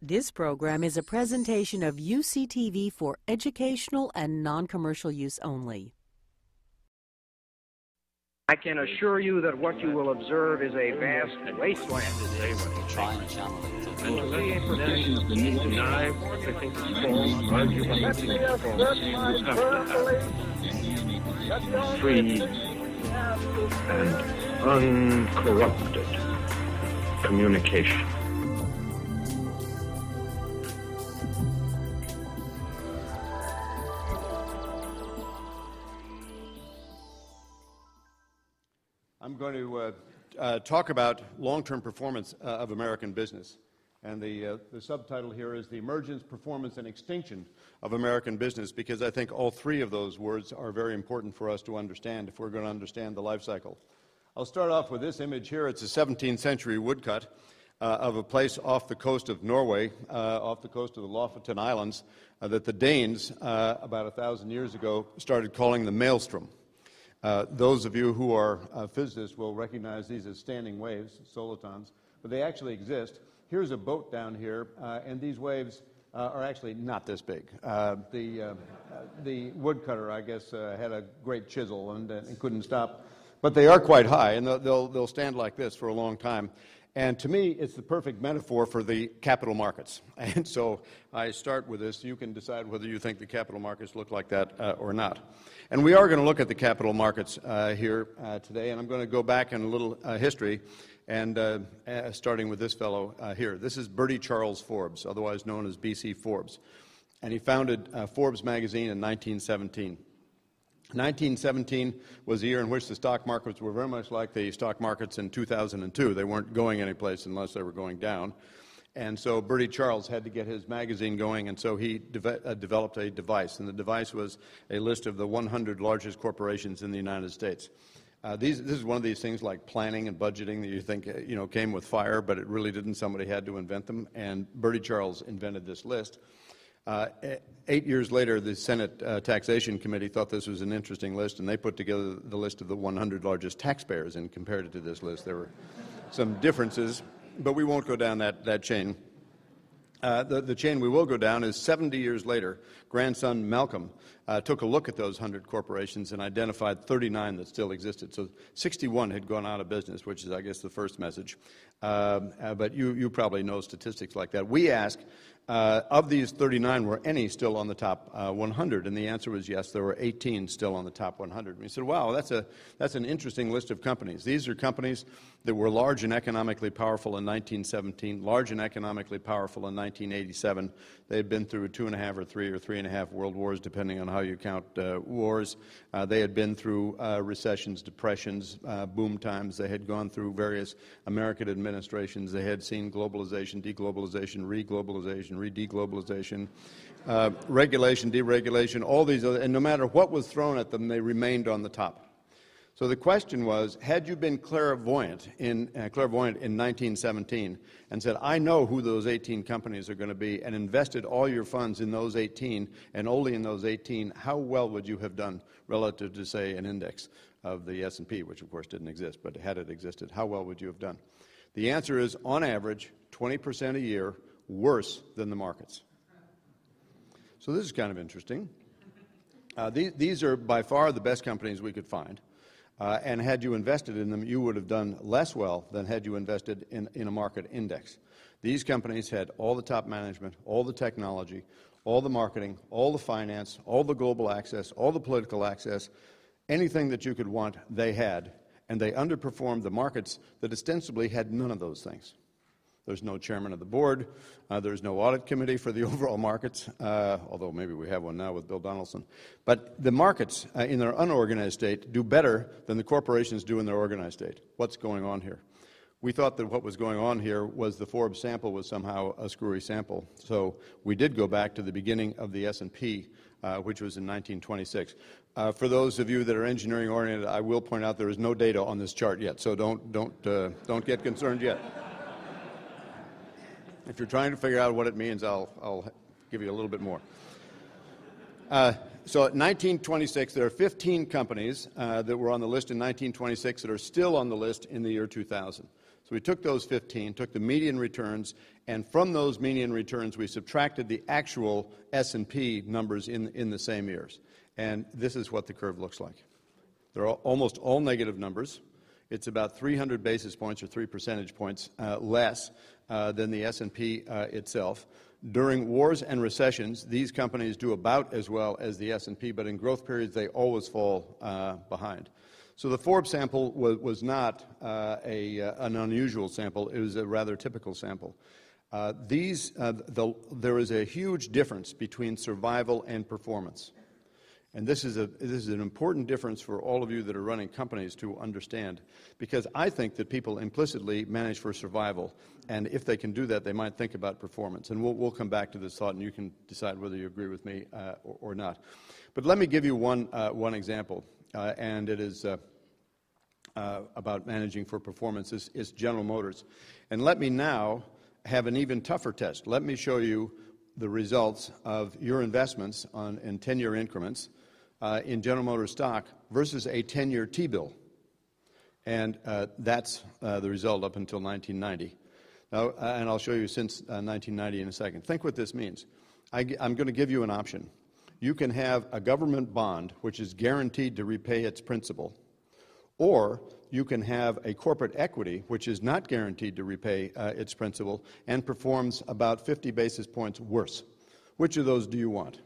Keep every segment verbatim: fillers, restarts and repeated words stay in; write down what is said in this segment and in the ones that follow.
This program is a presentation of U C T V for educational and non-commercial use only. I can assure you that what you will observe is a vast wasteland. Try and channel it to free and uncorrupted communication. I'm going to uh, uh, talk about long-term performance uh, of American business. And the, uh, the subtitle here is The Emergence, Performance, and Extinction of American Business, because I think all three of those words are very important for us to understand if we're going to understand the life cycle. I'll start off with this image here. It's a seventeenth century woodcut uh, of a place off the coast of Norway, uh, off the coast of the Lofoten Islands, uh, that the Danes, uh, about a thousand years ago, started calling the maelstrom. Uh, those of you who are uh, physicists will recognize these as standing waves, solitons, but they actually exist. Here's a boat down here, uh, and these waves uh, are actually not this big. Uh, the, uh, uh, the woodcutter, I guess, uh, had a great chisel and, uh, and couldn't stop. But they are quite high, and they'll, they'll, they'll stand like this for a long time. And to me, it's the perfect metaphor for the capital markets. And so I start with this. You can decide whether you think the capital markets look like that uh, or not. And we are going to look at the capital markets uh, here uh, today, and I'm going to go back in a little uh, history, and uh, uh, starting with this fellow uh, here. This is Bertie Charles Forbes, otherwise known as B C Forbes. And he founded uh, Forbes magazine in nineteen seventeen. nineteen seventeen was the year in which the stock markets were very much like the stock markets in two thousand two. They weren't going anyplace unless they were going down. And so Bertie Charles had to get his magazine going, and so he de- uh, developed a device. And the device was a list of the one hundred largest corporations in the United States. Uh, these, this is one of these things like planning and budgeting that you think uh, you know came with fire, but it really didn't. Somebody had to invent them, and Bertie Charles invented this list. Uh, eight years later, the Senate uh, Taxation Committee thought this was an interesting list, and they put together the list of the one hundred largest taxpayers and compared it to this list. There were some differences, but we won't go down that, that chain. Uh, the, the chain we will go down is seventy years later, grandson Malcolm uh, took a look at those one hundred corporations and identified thirty-nine that still existed. So sixty-one had gone out of business, which is, I guess, the first message. Uh, uh, but you, you probably know statistics like that. We ask, uh, of these thirty-nine, were any still on the top uh, one hundred? And the answer was yes, there were eighteen still on the top one hundred. And we said, wow, that's, a, that's an interesting list of companies. These are companies that were large and economically powerful in nineteen seventeen, large and economically powerful in nineteen eighty-seven. They had been through two and a half or three or three and a half world wars, depending on how you count uh, wars. Uh, they had been through uh, recessions, depressions, uh, boom times. They had gone through various American administrations. They had seen globalization, deglobalization, re-globalization, re-deglobalization, uh, regulation, deregulation, all these other, and no matter what was thrown at them, they remained on the top. So the question was, had you been clairvoyant in, uh, clairvoyant in nineteen seventeen and said, I know who those eighteen companies are going to be, and invested all your funds in those eighteen and only in those eighteen, how well would you have done relative to, say, an index of the S and P, which of course didn't exist, but had it existed, how well would you have done? The answer is, on average, twenty percent a year worse than the markets. So this is kind of interesting. Uh, these, these are by far the best companies we could find. Uh, and had you invested in them, you would have done less well than had you invested in, in a market index. These companies had all the top management, all the technology, all the marketing, all the finance, all the global access, all the political access, anything that you could want, they had. And they underperformed the markets that ostensibly had none of those things. There's no chairman of the board. Uh, there's no audit committee for the overall markets, uh, although maybe we have one now with Bill Donaldson. But the markets, uh, in their unorganized state, do better than the corporations do in their organized state. What's going on here? We thought that what was going on here was the Forbes sample was somehow a screwy sample. So we did go back to the beginning of the S and P, uh, which was in nineteen twenty-six. Uh, for those of you that are engineering oriented, I will point out there is no data on this chart yet, so don't, don't, uh, don't get concerned yet. If you're trying to figure out what it means, I'll, I'll give you a little bit more. Uh, so at nineteen twenty-six, there are fifteen companies uh, that were on the list in nineteen twenty-six that are still on the list in the year two thousand. So we took those fifteen, took the median returns, and from those median returns we subtracted the actual S and P numbers in, in the same years. And this is what the curve looks like. They're all, almost all negative numbers. It's about three hundred basis points or three percentage points uh, less uh, than the S and P uh, itself. During wars and recessions, these companies do about as well as the S and P, but in growth periods they always fall uh, behind. So the Forbes sample was, was not uh, a, uh, an unusual sample. It was a rather typical sample. Uh, these, uh, the, there is a huge difference between survival and performance. And this is, a, this is an important difference for all of you that are running companies to understand, because I think that people implicitly manage for survival, and if they can do that, they might think about performance. And we'll, we'll come back to this thought, and you can decide whether you agree with me uh, or, or not. But let me give you one, uh, one example, uh, and it is uh, uh, about managing for performance. It's, it's General Motors. And let me now have an even tougher test. Let me show you the results of your investments on, in ten-year increments uh, in General Motors stock versus a ten-year T-bill. And uh, that's uh, the result up until nineteen ninety. Now, uh, and I'll show you since uh, nineteen ninety in a second. Think what this means. I, I'm going to give you an option. You can have a government bond which is guaranteed to repay its principal, or you can have a corporate equity which is not guaranteed to repay uh, its principal and performs about fifty basis points worse. Which of those do you want?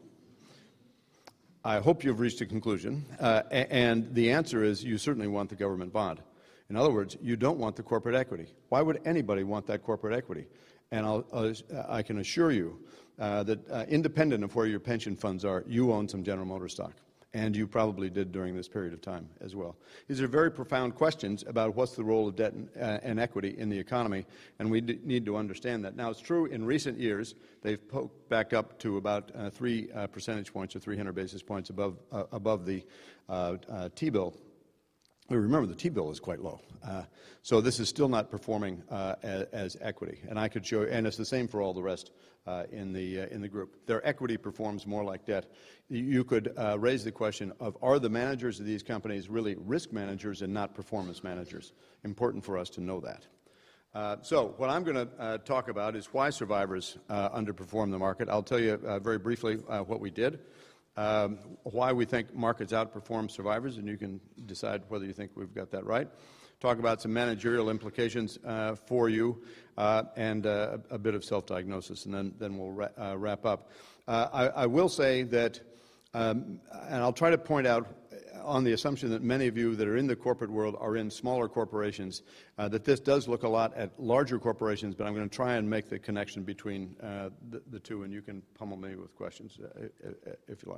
I hope you've reached a conclusion, uh, and the answer is you certainly want the government bond. In other words, you don't want the corporate equity. Why would anybody want that corporate equity? And I'll, uh, I can assure you uh, that uh, independent of where your pension funds are, you own some General Motors stock. And you probably did during this period of time as well. These are very profound questions about what's the role of debt and, uh, and equity in the economy, and we d need to understand that. Now, it's true in recent years they've poked back up to about uh, three uh, percentage points or three hundred basis points above, uh, above the uh, uh, T-bill. Remember, the T-bill is quite low. Uh, so this is still not performing uh, as, as equity. And I could show you, and it's the same for all the rest uh, in, the, uh, in the group. Their equity performs more like debt. You could uh, raise the question of, are the managers of these companies really risk managers and not performance managers? Important for us to know that. Uh, so what I'm going to uh, talk about is why survivors uh, underperform the market. I'll tell you uh, very briefly uh, what we did. Um, why we think markets outperform survivors, and you can decide whether you think we've got that right. Talk about some managerial implications uh, for you, uh, and uh, a, a bit of self-diagnosis, and then, then we'll ra uh, wrap up. Uh, I, I will say that, um, and I'll try to point out on the assumption that many of you that are in the corporate world are in smaller corporations, uh, that this does look a lot at larger corporations, but I'm going to try and make the connection between uh, the, the two, and you can pummel me with questions uh, if you like.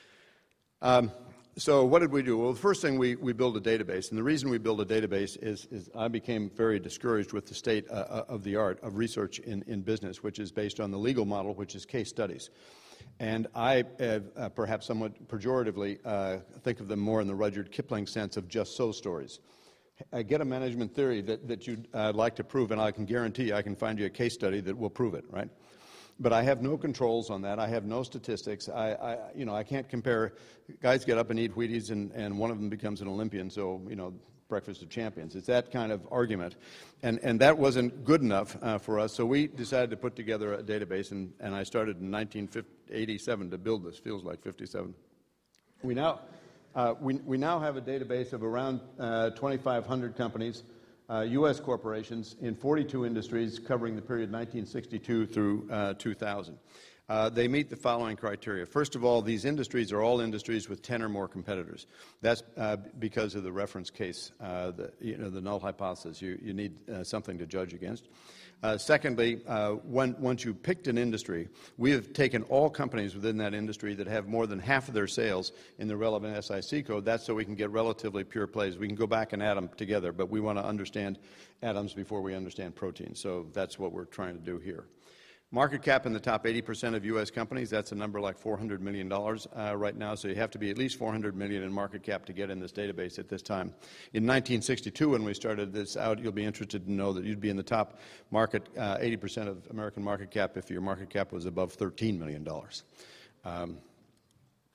Um, so what did we do? Well, the first thing, we, we build a database, and the reason we build a database is, is I became very discouraged with the state uh, of the art of research in, in business, which is based on the legal model, which is case studies. And I, uh, uh, perhaps somewhat pejoratively, uh, think of them more in the Rudyard Kipling sense of just so stories. I get a management theory that, that you'd uh, like to prove, and I can guarantee you I can find you a case study that will prove it, right? But I have no controls on that. I have no statistics. I, I you know, I can't compare. Guys get up and eat Wheaties, and, and one of them becomes an Olympian, so, you know, breakfast of champions. It's that kind of argument. And, and that wasn't good enough uh, for us, so we decided to put together a database, and, and I started in nineteen eighty-seven to build this. Feels like fifty-seven. We now, uh, we, we now have a database of around uh, twenty-five hundred companies, uh, U S corporations, in forty-two industries covering the period nineteen sixty-two through uh, two thousand. Uh, they meet the following criteria. First of all, these industries are all industries with ten or more competitors. That's uh, because of the reference case, uh, the, you know, the null hypothesis. You, you need uh, something to judge against. Uh, secondly, uh, when, once you've picked an industry, we have taken all companies within that industry that have more than half of their sales in the relevant S I C code. That's so we can get relatively pure plays. We can go back and add them together, but we want to understand atoms before we understand proteins. So that's what we're trying to do here. Market cap in the top eighty percent of U S companies, that's a number like four hundred million dollars uh, right now, so you have to be at least four hundred million dollars in market cap to get in this database at this time. In nineteen sixty-two, when we started this out, you'll be interested to know that you'd be in the top market, uh, eighty percent of American market cap if your market cap was above thirteen million dollars. Um,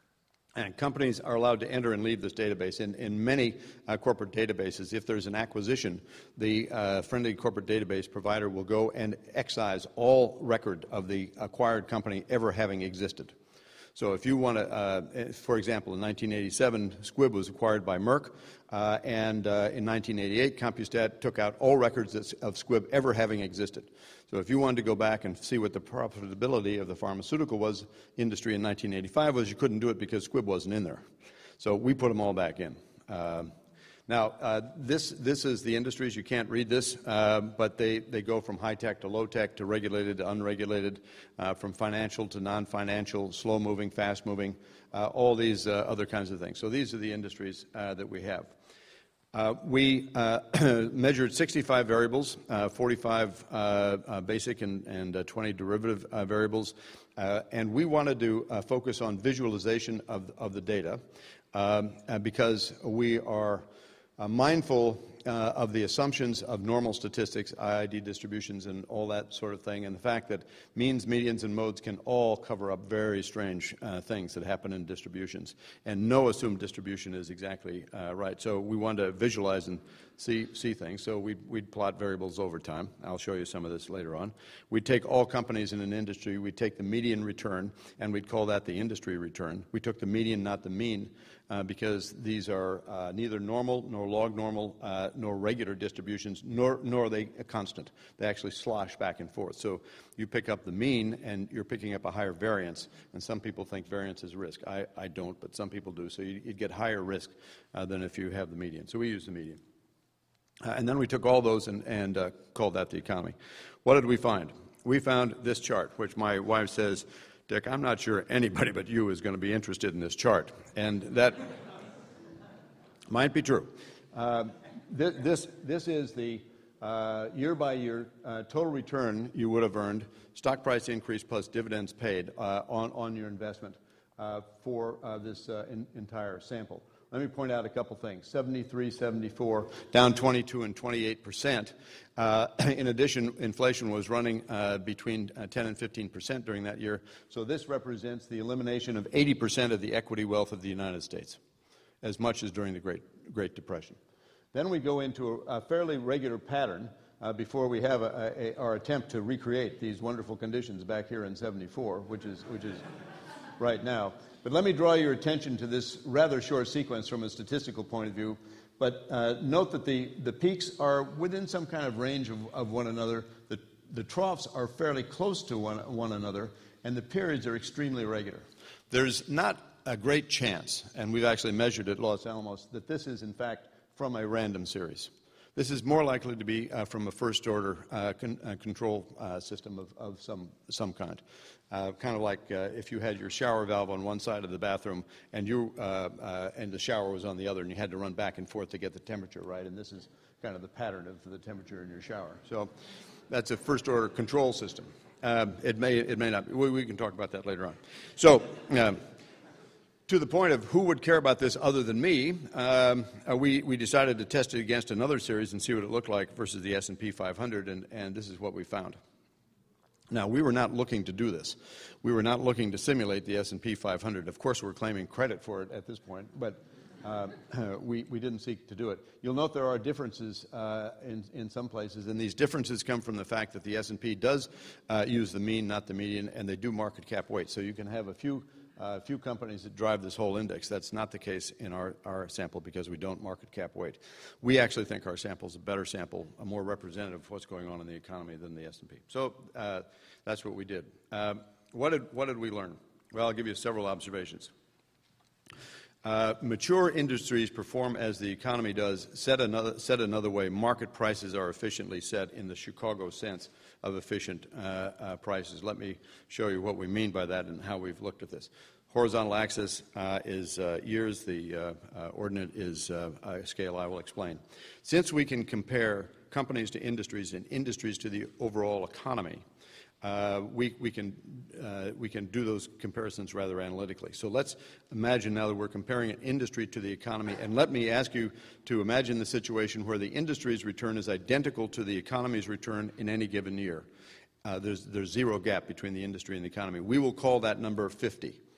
And companies are allowed to enter and leave this database. In, in many uh, corporate databases, if there's an acquisition, the uh, friendly corporate database provider will go and excise all record of the acquired company ever having existed. So if you want to, uh, for example, in nineteen eighty-seven, Squibb was acquired by Merck, uh, and uh, in nineteen eighty-eight, CompuStat took out all records of Squibb ever having existed. So if you wanted to go back and see what the profitability of the pharmaceutical was industry in nineteen eighty-five was, you couldn't do it because Squibb wasn't in there. So we put them all back in. Um, Now, uh, this, this is the industries. You can't read this, uh, but they, they go from high-tech to low-tech to regulated to unregulated, uh, from financial to non-financial, slow-moving, fast-moving, uh, all these uh, other kinds of things. So these are the industries uh, that we have. Uh, we uh, measured sixty-five variables, uh, forty-five uh, uh, basic and, and uh, twenty derivative uh, variables, uh, and we wanted to uh, focus on visualization of, of the data um, uh, because we are Uh, mindful uh, of the assumptions of normal statistics, I I D distributions, and all that sort of thing, and the fact that means, medians, and modes can all cover up very strange uh, things that happen in distributions, and no assumed distribution is exactly uh, right. So we wanted to visualize and see, see things. So we'd, we'd plot variables over time. I'll show you some of this later on. We'd take all companies in an industry. We'd take the median return, and we'd call that the industry return. We took the median, not the mean, Uh, because these are uh, neither normal nor log normal uh, nor regular distributions, nor, nor are they a constant. They actually slosh back and forth. So you pick up the mean, and you're picking up a higher variance. And some people think variance is risk. I, I don't, but some people do. So you, you'd get higher risk uh, than if you have the median. So we use the median. Uh, and then we took all those and, and uh, called that the economy. What did we find? We found this chart, which my wife says, Dick, I'm not sure anybody but you is going to be interested in this chart. And that might be true. Uh, this, this, this is the uh, year-by-year uh, total return you would have earned, stock price increase plus dividends paid uh, on, on your investment uh, for uh, this uh, in, entire sample. Let me point out a couple things. seventy-three, seventy-four, down twenty-two and twenty-eight percent. Uh, in addition, inflation was running uh, between uh, ten and fifteen percent during that year. So this represents the elimination of eighty percent of the equity wealth of the United States, as much as during the Great, Great Depression. Then we go into a, a fairly regular pattern uh, before we have a, a, our attempt to recreate these wonderful conditions back here in seventy-four, which is, which is right now. But let me draw your attention to this rather short sequence from a statistical point of view. But uh, note that the, the peaks are within some kind of range of, of one another. The, the troughs are fairly close to one, one another, and the periods are extremely regular. There's not a great chance, and we've actually measured at Los Alamos, that this is, in fact, from a random series. This is more likely to be uh, from a first-order uh, con uh, control uh, system of, of some, some kind. Uh, kind of like uh, if you had your shower valve on one side of the bathroom and, you, uh, uh, and the shower was on the other, and you had to run back and forth to get the temperature right, and this is kind of the pattern of the temperature in your shower. So that's a first-order control system. Uh, it, may, it may not be. We, we can talk about that later on. So uh, to the point of who would care about this other than me, um, uh, we, we decided to test it against another series and see what it looked like versus the S and P five hundred, and, and this is what we found. Now, we were not looking to do this. We were not looking to simulate the S and P five hundred. Of course, we're claiming credit for it at this point, but uh, we, we didn't seek to do it. You'll note there are differences uh, in, in some places, and these differences come from the fact that the S and P does uh, use the mean, not the median, and they do market cap weight. So you can have a few Uh, few companies that drive this whole index. That's not the case in our, our sample because we don't market cap weight. We actually think our sample is a better sample, a more representative of what's going on in the economy than the S and P. So uh, that's what we did. Uh, what did. What did we learn? Well, I'll give you several observations. Uh, mature industries perform as the economy does. Said another, said another way, market prices are efficiently set in the Chicago sense of efficient uh, uh, prices. Let me show you what we mean by that and how we've looked at this. Horizontal axis uh, is uh, years. The uh, uh, ordinate is uh, a scale I will explain. Since we can compare companies to industries and industries to the overall economy, Uh, we, we, can, uh, we can do those comparisons rather analytically. So let's imagine now that we're comparing an industry to the economy, and let me ask you to imagine the situation where the industry's return is identical to the economy's return in any given year. Uh, there's, there's zero gap between the industry and the economy. We will call that number fifty.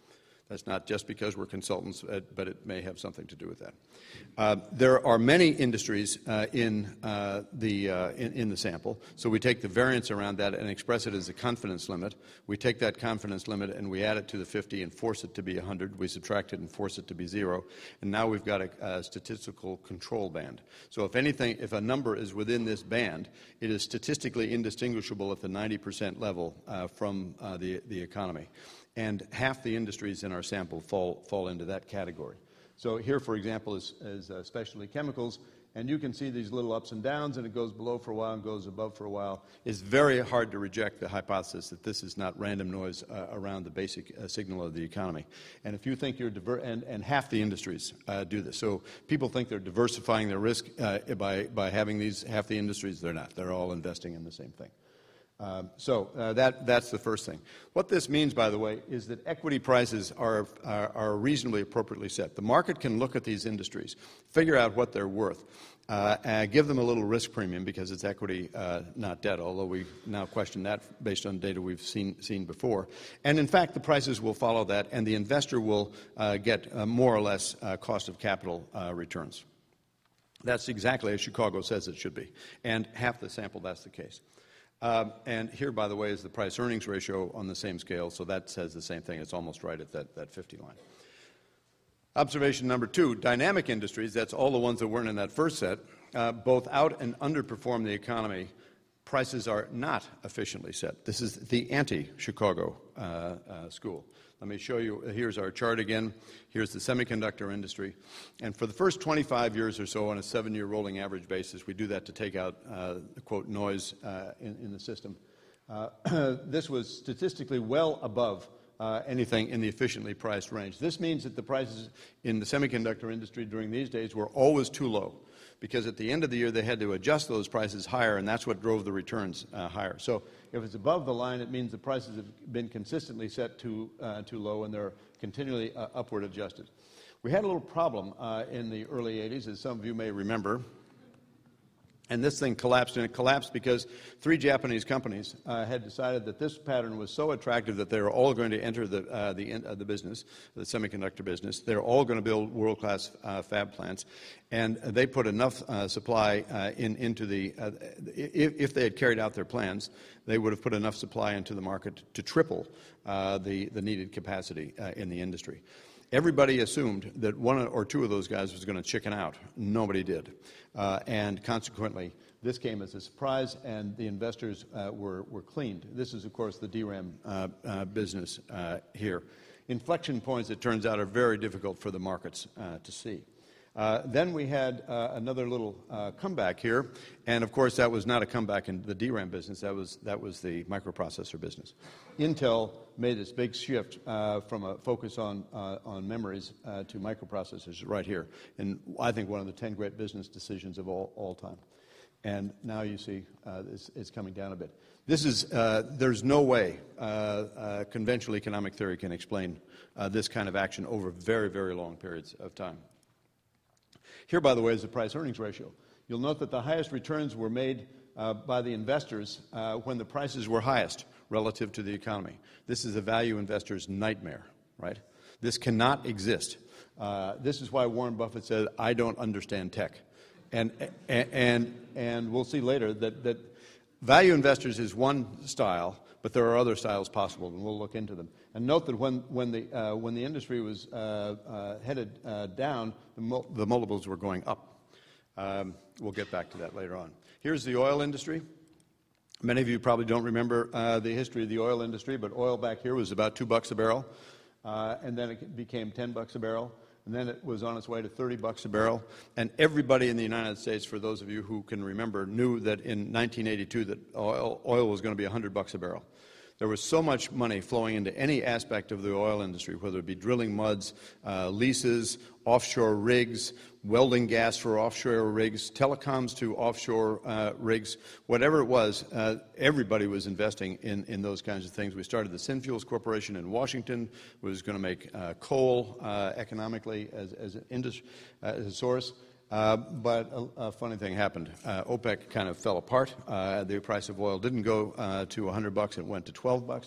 That's not just because we're consultants, uh, but it may have something to do with that. Uh, there are many industries uh, in, uh, the, uh, in, in the sample, so we take the variance around that and express it as a confidence limit. We take that confidence limit and we add it to the fifty and force it to be one hundred. We subtract it and force it to be zero. And now we've got a, a statistical control band. So if anything, if a number is within this band, it is statistically indistinguishable at the ninety percent level uh, from uh, the, the economy. And half the industries in our sample fall, fall into that category. So here, for example, is, is uh, specialty chemicals, and you can see these little ups and downs, and it goes below for a while and goes above for a while. It's very hard to reject the hypothesis that this is not random noise uh, around the basic uh, signal of the economy. And if you think you're diver- and, and half the industries uh, do this. So people think they're diversifying their risk uh, by, by having these, half the industries, they're not. They're all investing in the same thing. Uh, so uh, that, that's the first thing. What this means, by the way, is that equity prices are, are, are reasonably appropriately set. The market can look at these industries, figure out what they're worth, uh, and give them a little risk premium because it's equity, uh, not debt, although we now question that based on data we've seen, seen before. And in fact, the prices will follow that, and the investor will uh, get uh, more or less uh, cost of capital uh, returns. That's exactly as Chicago says it should be. And half the sample, that's the case. Um, and here, by the way, is the price-earnings ratio on the same scale, so that says the same thing. It's almost right at that, that fifty line. Observation number two, dynamic industries, that's all the ones that weren't in that first set, uh, both out and underperform the economy. Prices are not efficiently set. This is the anti-Chicago uh, uh, school. Let me show you. Here's our chart again. Here's the semiconductor industry. And for the first twenty-five years or so on a seven-year rolling average basis, we do that to take out, uh, quote, noise uh, in, in the system. Uh, this was statistically well above uh, anything in the efficiently priced range. This means that the prices in the semiconductor industry during these days were always too low, because at the end of the year they had to adjust those prices higher, and that's what drove the returns uh, higher. So if it's above the line, it means the prices have been consistently set too, uh, too low, and they're continually uh, upward adjusted. We had a little problem uh, in the early eighties, as some of you may remember, and this thing collapsed, and it collapsed because three Japanese companies uh, had decided that this pattern was so attractive that they were all going to enter the, uh, the, uh, the business, the semiconductor business. They're all going to build world-class uh, fab plants, and they put enough uh, supply uh, in, into the, uh, if, if they had carried out their plans, they would have put enough supply into the market to triple uh, the, the needed capacity uh, in the industry. Everybody assumed that one or two of those guys was going to chicken out. Nobody did. Uh, and consequently, this came as a surprise, and the investors uh, were, were cleaned. This is, of course, the D RAM uh, uh, business uh, here. Inflection points, it turns out, are very difficult for the markets uh, to see. Uh, then we had uh, another little uh, comeback here, and of course that was not a comeback in the D RAM business, that was, that was the microprocessor business. Intel made this big shift uh, from a focus on, uh, on memories uh, to microprocessors right here, and I think one of the ten great business decisions of all, all time. And now you see uh, it's, it's coming down a bit. This is, uh, there's no way uh, uh, conventional economic theory can explain uh, this kind of action over very, very long periods of time. Here, by the way, is the price-earnings ratio. You'll note that the highest returns were made uh, by the investors uh, when the prices were highest relative to the economy. This is a value investor's nightmare, right? This cannot exist. Uh, this is why Warren Buffett said, I don't understand tech. And, and, and we'll see later that, that value investors is one style, but there are other styles possible, and we'll look into them. And note that when, when, the, uh, when the industry was uh, uh, headed uh, down, the, mul the multiples were going up. Um, we'll get back to that later on. Here's the oil industry. Many of you probably don't remember uh, the history of the oil industry, but oil back here was about two bucks a barrel, uh, and then it became ten bucks a barrel. And then it was on its way to thirty bucks a barrel. And everybody in the United States, for those of you who can remember, knew that in nineteen eighty-two that oil, oil was going to be one hundred bucks a barrel. There was so much money flowing into any aspect of the oil industry, whether it be drilling muds, uh, leases, offshore rigs, welding gas for offshore rigs, telecoms to offshore uh, rigs, whatever it was, uh, everybody was investing in, in those kinds of things. We started the Synfuels Corporation in Washington, was going to make uh, coal uh, economically as, as, an industry, uh, as a source. Uh, but a, a funny thing happened. Uh, OPEC kind of fell apart. Uh, the price of oil didn't go uh, to one hundred bucks; it went to twelve bucks.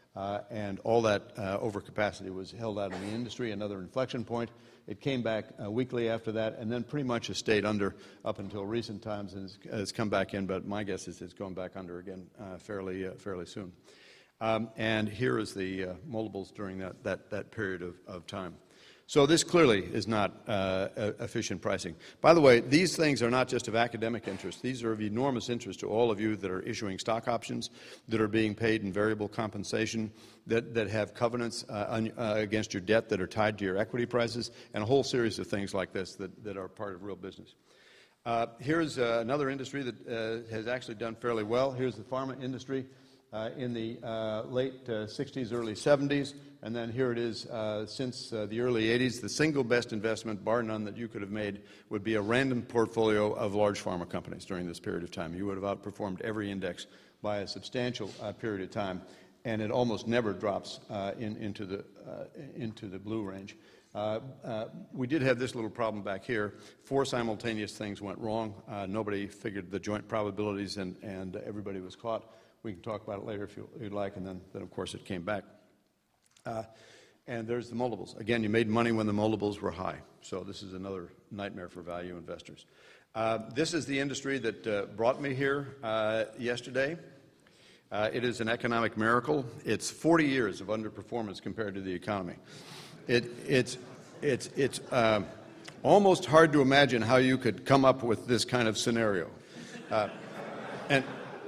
uh, and all that uh, overcapacity was held out in the industry, another inflection point. It came back uh, weekly after that, and then pretty much has stayed under up until recent times, and has, has come back in, but my guess is it's going back under again uh, fairly, uh, fairly soon. Um, and here is the uh, multiples during that, that, that period of, of time. So this clearly is not uh, efficient pricing. By the way, these things are not just of academic interest. These are of enormous interest to all of you that are issuing stock options, that are being paid in variable compensation, that, that have covenants uh, un, uh, against your debt that are tied to your equity prices, and a whole series of things like this that, that are part of real business. Uh, here's uh, another industry that uh, has actually done fairly well. Here's the pharma industry. Uh, in the uh, late uh, sixties, early seventies, and then here it is uh, since uh, the early eighties. The single best investment, bar none, that you could have made would be a random portfolio of large pharma companies during this period of time. You would have outperformed every index by a substantial uh, period of time, and it almost never drops uh, in, into, the, uh, into the blue range. Uh, uh, we did have this little problem back here. Four simultaneous things went wrong. Uh, nobody figured the joint probabilities, and, and everybody was caught. We can talk about it later if you, you'd like, and then, then, of course, it came back. Uh, and there's the multiples. Again, you made money when the multiples were high. So this is another nightmare for value investors. Uh, this is the industry that uh, brought me here uh, yesterday. Uh, it is an economic miracle. It's forty years of underperformance compared to the economy. It, it's it's, it's uh, almost hard to imagine how you could come up with this kind of scenario. Uh, and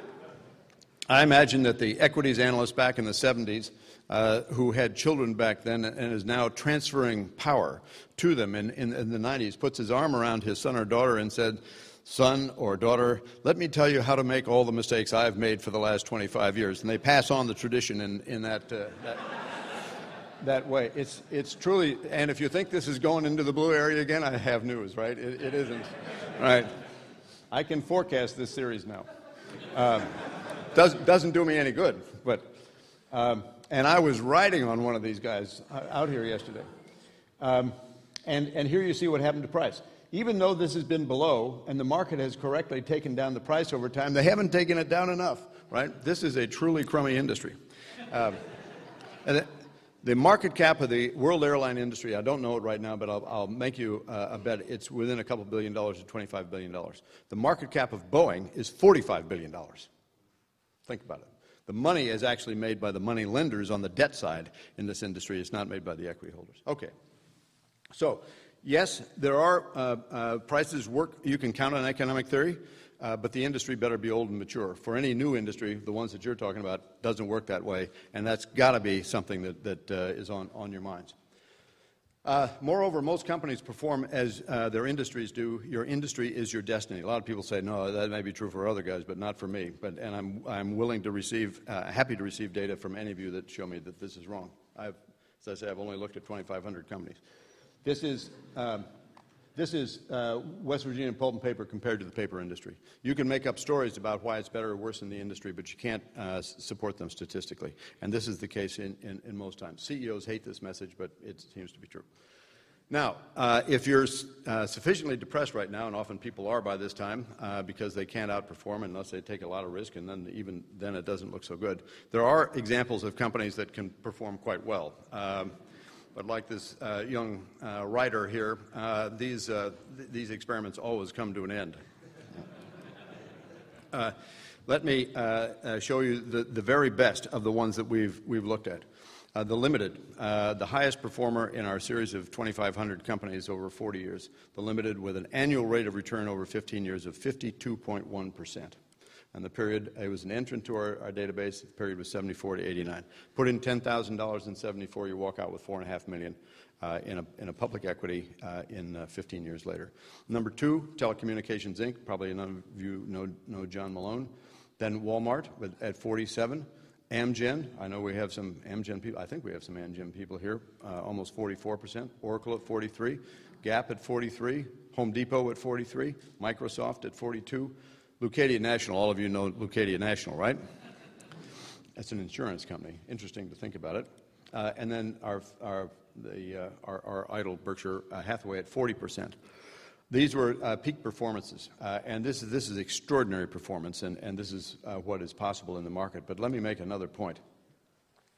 I imagine that the equities analyst back in the seventies, uh, who had children back then and is now transferring power to them in, in, in the nineties, puts his arm around his son or daughter and said, "Son or daughter, let me tell you how to make all the mistakes I've made for the last twenty-five years." And they pass on the tradition in, in that, uh, that, that way. It's, it's truly, and if you think this is going into the blue area again, I have news, right? It, it isn't. Right? I can forecast this series now. Um, Doesn't, doesn't do me any good, but, um, and I was riding on one of these guys out here yesterday. Um, and, and here you see what happened to price. Even though this has been below and the market has correctly taken down the price over time, they haven't taken it down enough, right? This is a truly crummy industry. Um, and it, the market cap of the world airline industry, I don't know it right now, but I'll, I'll make you uh, a bet. It's within a couple billion dollars to twenty-five billion dollars. The market cap of Boeing is forty-five billion dollars. Think about it. The money is actually made by the money lenders on the debt side in this industry. It's not made by the equity holders. Okay. So, yes, there are uh, uh, prices work. You can count on economic theory, uh, but the industry better be old and mature. For any new industry, the ones that you're talking about, doesn't work that way, and that's got to be something that, that uh, is on, on your minds. Uh, moreover, most companies perform as uh, their industries do. Your industry is your destiny. A lot of people say, no, that may be true for other guys, but not for me. But, and I'm, I'm willing to receive, uh, happy to receive data from any of you that show me that this is wrong. I've, as I say, I've only looked at twenty-five hundred companies. This is, um, this is uh, West Virginia pulp and paper compared to the paper industry. You can make up stories about why it's better or worse in the industry, but you can't uh, support them statistically. And this is the case in, in, in most times. C E Os hate this message, but it seems to be true. Now, uh, if you're uh, sufficiently depressed right now, and often people are by this time uh, because they can't outperform unless they take a lot of risk, and then even then it doesn't look so good, there are examples of companies that can perform quite well. Um, But like this uh, young uh, writer here, uh, these, uh, th these experiments always come to an end. Uh, let me uh, uh, show you the, the very best of the ones that we've, we've looked at. Uh, the Limited, uh, the highest performer in our series of twenty-five hundred companies over forty years. The Limited with an annual rate of return over fifteen years of fifty-two point one percent. And the period, it was an entrant to our, our database, the period was seventy-four to eighty-nine. Put in ten thousand dollars in seventy-four, you walk out with four point five million dollars uh, in, a, in a public equity uh, in uh, fifteen years later. Number two, Telecommunications Incorporated. Probably none of you know, know John Malone. Then Walmart with, at forty-seven. Amgen, I know we have some Amgen people, I think we have some Amgen people here, uh, almost forty-four percent. Oracle at forty-three. Gap at forty-three. Home Depot at forty-three. Microsoft at forty-two. Leucadia National, all of you know Leucadia National, right? That's an insurance company. Interesting to think about it. Uh, and then our, our, the, uh, our, our idol Berkshire uh, Hathaway at forty percent. These were uh, peak performances, uh, and this is, this is extraordinary performance, and, and this is uh, what is possible in the market. But let me make another point.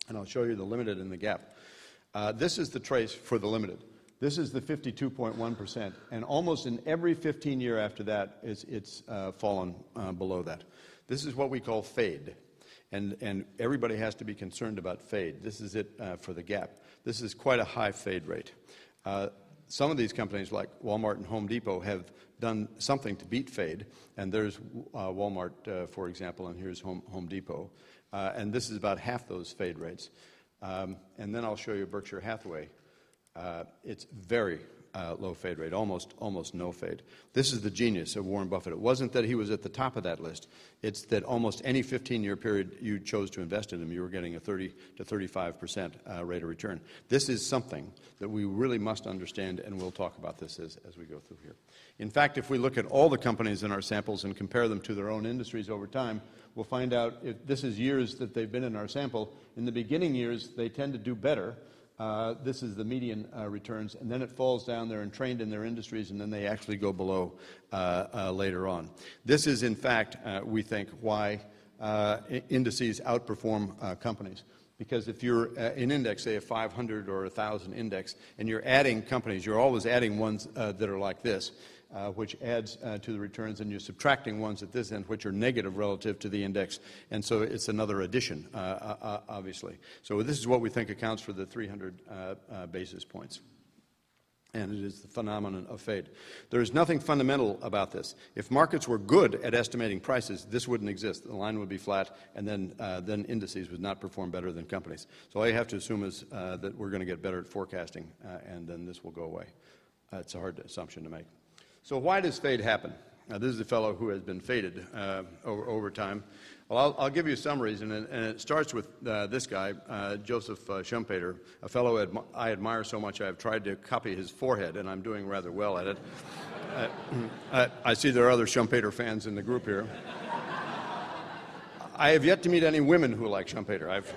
And I'll show you the limited and the gap. Uh, this is the trace for the limited. This is the fifty-two point one percent, and almost in every fifteen year after that, it's, it's uh, fallen uh, below that. This is what we call fade, and, and everybody has to be concerned about fade. This is it uh, for the gap. This is quite a high fade rate. Uh, some of these companies, like Walmart and Home Depot, have done something to beat fade, and there's uh, Walmart, uh, for example, and here's Home, Home Depot, uh, and this is about half those fade rates. Um, and then I'll show you Berkshire Hathaway. Uh, it's very uh, low fade rate, almost almost no fade. This is the genius of Warren Buffett. It wasn't that he was at the top of that list. It's that almost any fifteen-year period you chose to invest in him, you were getting a thirty to thirty-five percent uh, rate of return. This is something that we really must understand, and we'll talk about this as, as we go through here. In fact, if we look at all the companies in our samples and compare them to their own industries over time, we'll find out if this is years that they've been in our sample. In the beginning years, they tend to do better. Uh, this is the median uh, returns, and then it falls down. They're trained in their industries, and then they actually go below uh, uh, later on. This is, in fact, uh, we think, why uh, indices outperform uh, companies. Because if you're uh, an index, say a five hundred or a one thousand index, and you're adding companies, you're always adding ones uh, that are like this. Uh, which adds uh, to the returns, and you're subtracting ones at this end which are negative relative to the index, and so it's another addition, uh, uh, obviously. So this is what we think accounts for the three hundred uh, uh, basis points, and it is the phenomenon of fade. There is nothing fundamental about this. If markets were good at estimating prices, this wouldn't exist. The line would be flat, and then, uh, then indices would not perform better than companies. So all you have to assume is uh, that we're going to get better at forecasting, uh, and then this will go away. Uh, it's a hard assumption to make. So why does fade happen? Now, this is a fellow who has been faded uh, over, over time. Well, I'll, I'll give you a summary, and, and it starts with uh, this guy, uh, Joseph uh, Schumpeter, a fellow admi- I admire so much I've tried to copy his forehead, and I'm doing rather well at it. uh, I, I see there are other Schumpeter fans in the group here. I have yet to meet any women who like Schumpeter. I've...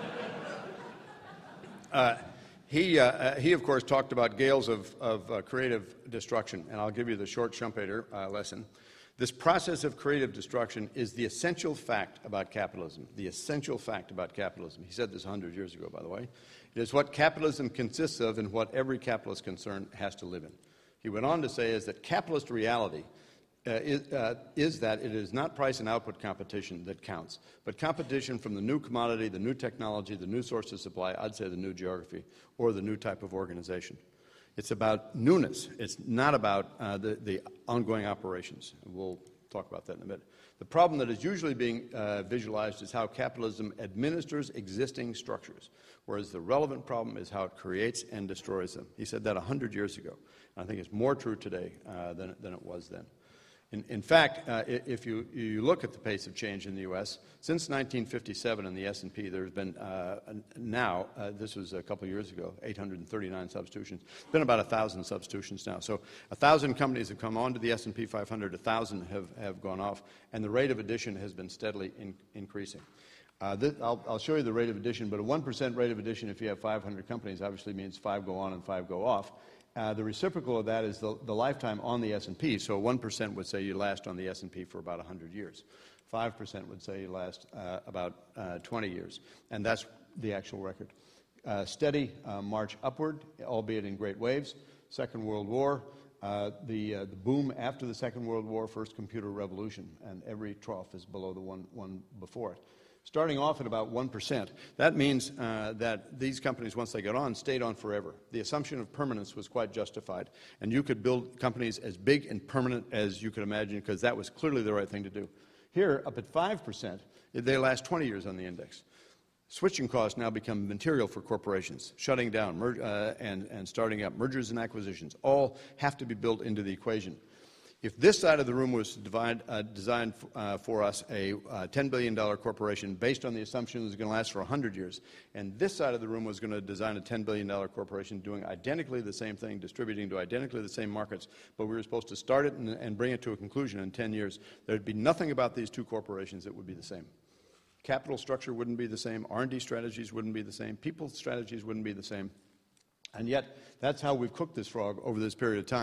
Uh, He, uh, he, of course, talked about gales of, of uh, creative destruction, and I'll give you the short Schumpeter uh, lesson. This process of creative destruction is the essential fact about capitalism, the essential fact about capitalism. He said this one hundred years ago, by the way. It is what capitalism consists of and what every capitalist concern has to live in. He went on to say is that capitalist reality Uh, is, uh, is that it is not price and output competition that counts, but competition from the new commodity, the new technology, the new source of supply, I'd say the new geography, or the new type of organization. It's about newness. It's not about uh, the, the ongoing operations. We'll talk about that in a minute. The problem that is usually being uh, visualized is how capitalism administers existing structures, whereas the relevant problem is how it creates and destroys them. He said that one hundred years ago. And I think it's more true today uh, than, than it was then. In, in fact, uh, if you, you look at the pace of change in the U S, since nineteen fifty-seven in the S and P, there's been uh, now, uh, this was a couple of years ago, eight hundred thirty-nine substitutions. It's been about one thousand substitutions now. So one thousand companies have come onto the S and P five hundred, one thousand have, have gone off, and the rate of addition has been steadily in, increasing. Uh, this, I'll, I'll show you the rate of addition, but a one percent rate of addition if you have five hundred companies obviously means five go on and five go off. Uh, the reciprocal of that is the, the lifetime on the S and P. So one percent would say you last on the S and P for about one hundred years. five percent would say you last uh, about uh, twenty years. And that's the actual record. Uh, steady uh, march upward, albeit in great waves. Second World War, uh, the, uh, the boom after the Second World War, first computer revolution, and every trough is below the one, one before it. Starting off at about one percent. That means uh, that these companies, once they got on, stayed on forever. The assumption of permanence was quite justified. And you could build companies as big and permanent as you could imagine, because that was clearly the right thing to do. Here, up at five percent, they last twenty years on the index. Switching costs now become material for corporations. Shutting down mer- uh, and, and starting up, mergers and acquisitions, all have to be built into the equation. If this side of the room was to divide, uh, designed f- uh, for us a uh, ten billion dollars corporation based on the assumption it was going to last for one hundred years, and this side of the room was going to design a ten billion dollars corporation doing identically the same thing, distributing to identically the same markets, but we were supposed to start it and, and bring it to a conclusion in ten years, there would be nothing about these two corporations that would be the same. Capital structure wouldn't be the same, R and D strategies wouldn't be the same, people strategies wouldn't be the same, and yet that's how we've cooked this frog over this period of time.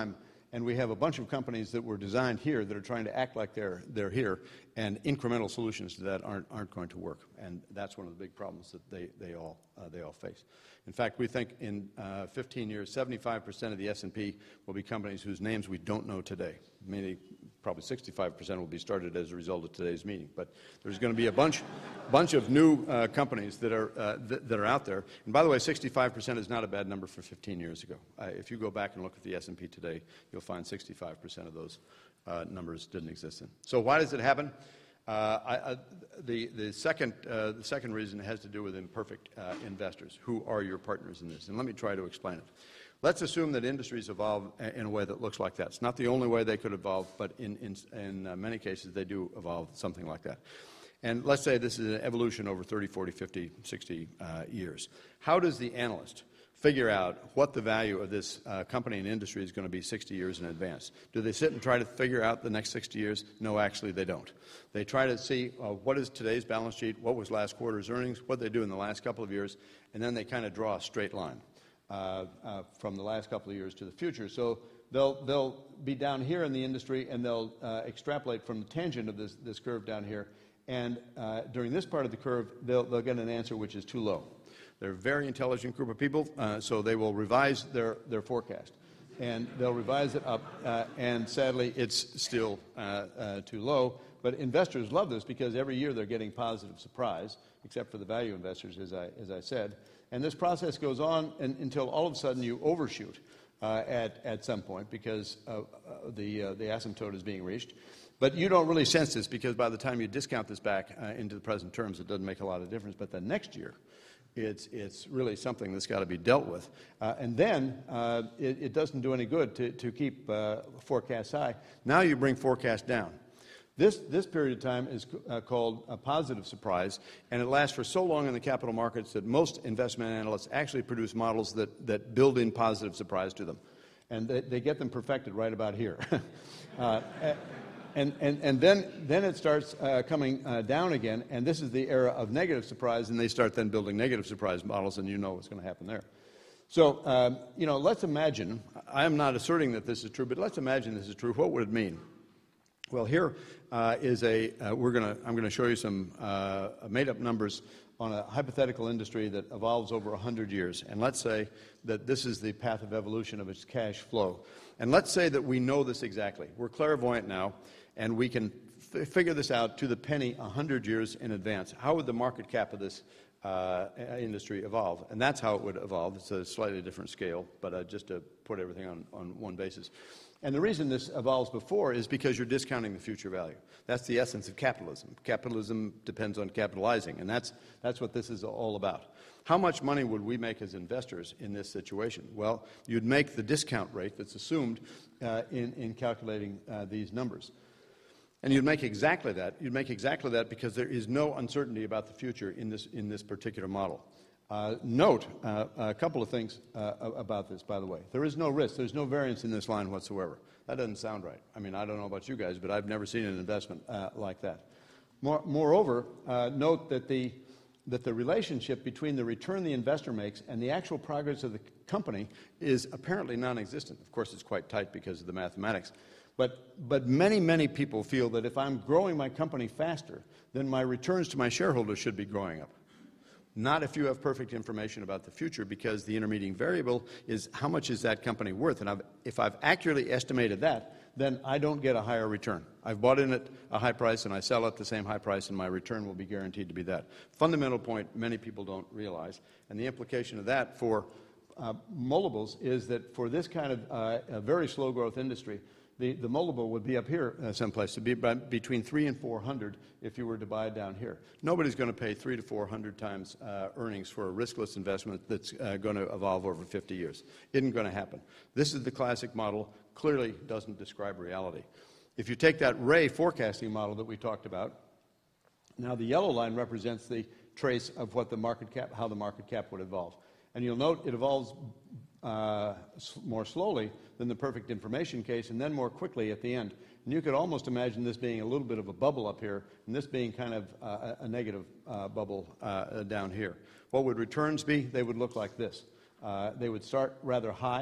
And we have a bunch of companies that were designed here that are trying to act like they're, they're here, and incremental solutions to that aren't, aren't going to work. And that's one of the big problems that they, they, all, uh, they all face. In fact, we think in uh, fifteen years, seventy-five percent of the S and P will be companies whose names we don't know today. Maybe probably sixty-five percent will be started as a result of today's meeting. But there's going to be a bunch, bunch of new uh, companies that are, uh, th that are out there. And by the way, sixty-five percent is not a bad number for fifteen years ago. Uh, if you go back and look at the S and P today, you'll find sixty-five percent of those uh, numbers didn't exist then. So why does it happen? Uh, I, I, the, the, second, uh, the second reason has to do with imperfect uh, investors. Who are your partners in this? And let me try to explain it. Let's assume that industries evolve in a way that looks like that. It's not the only way they could evolve, but in, in, in uh, many cases they do evolve something like that. And let's say this is an evolution over thirty, forty, fifty, sixty uh, years. How does the analyst figure out what the value of this uh, company and industry is going to be sixty years in advance? Do they sit and try to figure out the next sixty years? No, actually they don't. They try to see uh, what is today's balance sheet, what was last quarter's earnings, what they do in the last couple of years, and then they kind of draw a straight line uh, uh, from the last couple of years to the future. So they'll, they'll be down here in the industry, and they'll uh, extrapolate from the tangent of this, this curve down here, and uh, during this part of the curve, they'll, they'll get an answer which is too low. They're a very intelligent group of people, uh, so they will revise their, their forecast. And they'll revise it up, uh, and sadly, it's still uh, uh, too low. But investors love this because every year they're getting positive surprise, except for the value investors, as I, as I said. And this process goes on and, until all of a sudden you overshoot uh, at, at some point because uh, uh, the, uh, the asymptote is being reached. But you don't really sense this because by the time you discount this back uh, into the present terms, it doesn't make a lot of difference. But the next year, It's, it's really something that's got to be dealt with. Uh, and then uh, it, it doesn't do any good to, to keep uh, forecasts high. Now you bring forecasts down. This, this period of time is uh, called a positive surprise, and it lasts for so long in the capital markets that most investment analysts actually produce models that, that build in positive surprise to them. And they, they get them perfected right about here. uh, And, and, and then, then it starts uh, coming uh, down again, and this is the era of negative surprise, and they start then building negative surprise models, and you know what's going to happen there. So, um, you know, let's imagine, I am not asserting that this is true, but let's imagine this is true. What would it mean? Well, here uh, is a, uh, we're going to, I'm going to show you some uh, made-up numbers on a hypothetical industry that evolves over one hundred years. And let's say that this is the path of evolution of its cash flow. And let's say that we know this exactly. We're clairvoyant now, and we can f figure this out to the penny one hundred years in advance. How would the market cap of this uh, industry evolve? And that's how it would evolve. It's a slightly different scale, but uh, just to put everything on, on one basis. And the reason this evolves before is because you're discounting the future value. That's the essence of capitalism. Capitalism depends on capitalizing, and that's, that's what this is all about. How much money would we make as investors in this situation? Well, you'd make the discount rate that's assumed uh, in, in calculating uh, these numbers. And you'd make exactly that. You'd make exactly that because there is no uncertainty about the future in this, in this particular model. Uh, note uh, a couple of things uh, about this, by the way. There is no risk. There's no variance in this line whatsoever. That doesn't sound right. I mean, I don't know about you guys, but I've never seen an investment uh, like that. More, moreover, uh, note that the, that the relationship between the return the investor makes and the actual progress of the company is apparently non-existent. Of course, it's quite tight because of the mathematics. But, but many, many people feel that if I'm growing my company faster, then my returns to my shareholders should be growing up. Not if you have perfect information about the future, because the intermediate variable is how much is that company worth. And I've, if I've accurately estimated that, then I don't get a higher return. I've bought in at a high price and I sell at the same high price, and my return will be guaranteed to be that. Fundamental point many people don't realize. And the implication of that for uh, multiples is that for this kind of uh, a very slow growth industry, The, the multiple would be up here uh, someplace. It would be by, between three and four hundred if you were to buy it down here. Nobody's going to pay three to four hundred times uh, earnings for a riskless investment that's uh, going to evolve over fifty years. Isn't going to happen. This is the classic model. Clearly doesn't describe reality. If you take that Ray forecasting model that we talked about, now the yellow line represents the trace of what the market cap, how the market cap would evolve. And you'll note it evolves Uh, more slowly than the perfect information case, and then more quickly at the end. And you could almost imagine this being a little bit of a bubble up here, and this being kind of uh, a negative uh, bubble uh, down here. What would returns be? They would look like this. Uh, they would start rather high,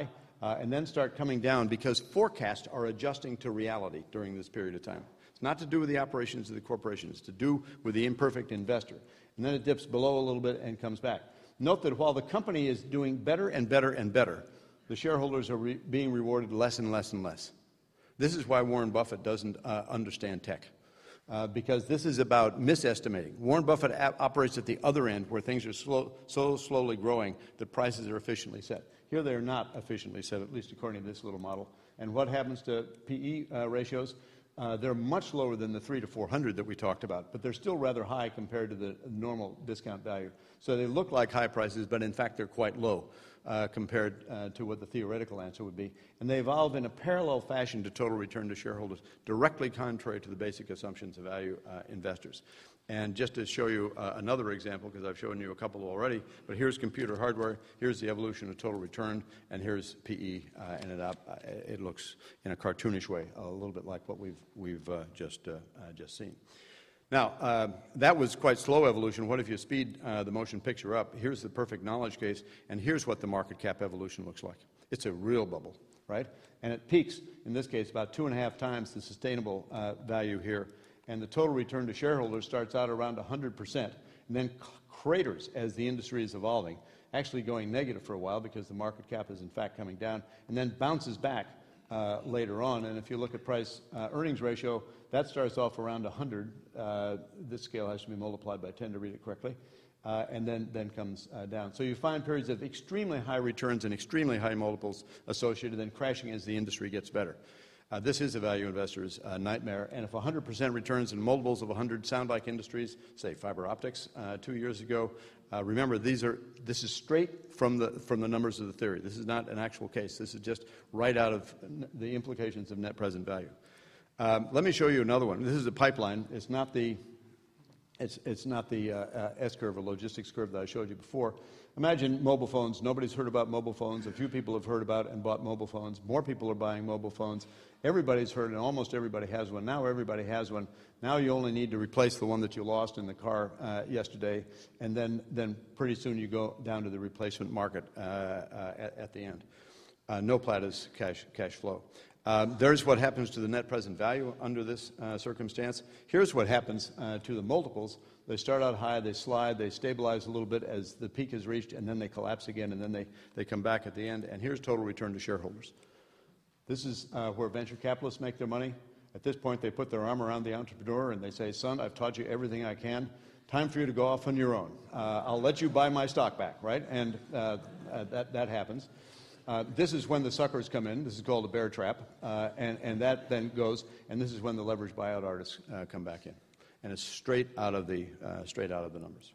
uh, and then start coming down because forecasts are adjusting to reality during this period of time. It's not to do with the operations of the corporation. It's to do with the imperfect investor. And then it dips below a little bit and comes back. Note that while the company is doing better and better and better, the shareholders are re- being rewarded less and less and less. This is why Warren Buffett doesn't uh, understand tech, uh, because this is about misestimating. Warren Buffett a- operates at the other end where things are slow, so slowly growing that prices are efficiently set. Here they are not efficiently set, at least according to this little model. And what happens to P E uh, ratios? Uh, they're much lower than the three to four hundred that we talked about, but they're still rather high compared to the normal discount value. So they look like high prices, but in fact they're quite low uh, compared uh, to what the theoretical answer would be. And they evolve in a parallel fashion to total return to shareholders, directly contrary to the basic assumptions of value uh, investors. And just to show you uh, another example, because I've shown you a couple already, but here's computer hardware, here's the evolution of total return, and here's P E, uh, and it, uh, it looks in a cartoonish way, a little bit like what we've, we've uh, just, uh, uh, just seen. Now, uh, that was quite slow evolution. What if you speed uh, the motion picture up? Here's the perfect knowledge case, and here's what the market cap evolution looks like. It's a real bubble, right? And it peaks, in this case, about two and a half times the sustainable uh, value here. And the total return to shareholders starts out around one hundred percent, and then craters as the industry is evolving, actually going negative for a while because the market cap is in fact coming down, and then bounces back uh, later on. And if you look at price uh, earnings ratio, that starts off around one hundred. Uh, this scale has to be multiplied by ten to read it correctly, uh, and then, then comes uh, down. So you find periods of extremely high returns and extremely high multiples associated, then crashing as the industry gets better. Uh, this is a value investor's uh, nightmare, and if one hundred percent returns and multiples of one hundred sound like industries, say fiber optics uh, two years ago, uh, remember these are this is straight from the from the numbers of the theory. This is not an actual case. This is just right out of the implications of net present value. Um, let me show you another one. This is a pipeline. It's not the it's it's not the uh, uh, S curve or logistics curve that I showed you before. Imagine mobile phones. Nobody's heard about mobile phones. A few people have heard about and bought mobile phones. More people are buying mobile phones. Everybody's heard, and almost everybody has one. Now everybody has one. Now you only need to replace the one that you lost in the car uh, yesterday, and then, then pretty soon you go down to the replacement market uh, uh, at, at the end. Uh, no plat is cash, cash flow. Um, there's what happens to the net present value under this uh, circumstance. Here's what happens uh, to the multiples. They start out high, they slide, they stabilize a little bit as the peak is reached, and then they collapse again, and then they, they come back at the end. And here's total return to shareholders. This is uh, where venture capitalists make their money. At this point, they put their arm around the entrepreneur, and they say, son, I've taught you everything I can. Time for you to go off on your own. Uh, I'll let you buy my stock back, right? And uh, uh, that, that happens. Uh, this is when the suckers come in. This is called a bear trap, uh, and, and that then goes, and this is when the leveraged buyout artists uh, come back in. And it's straight out of the, uh, straight out of the numbers.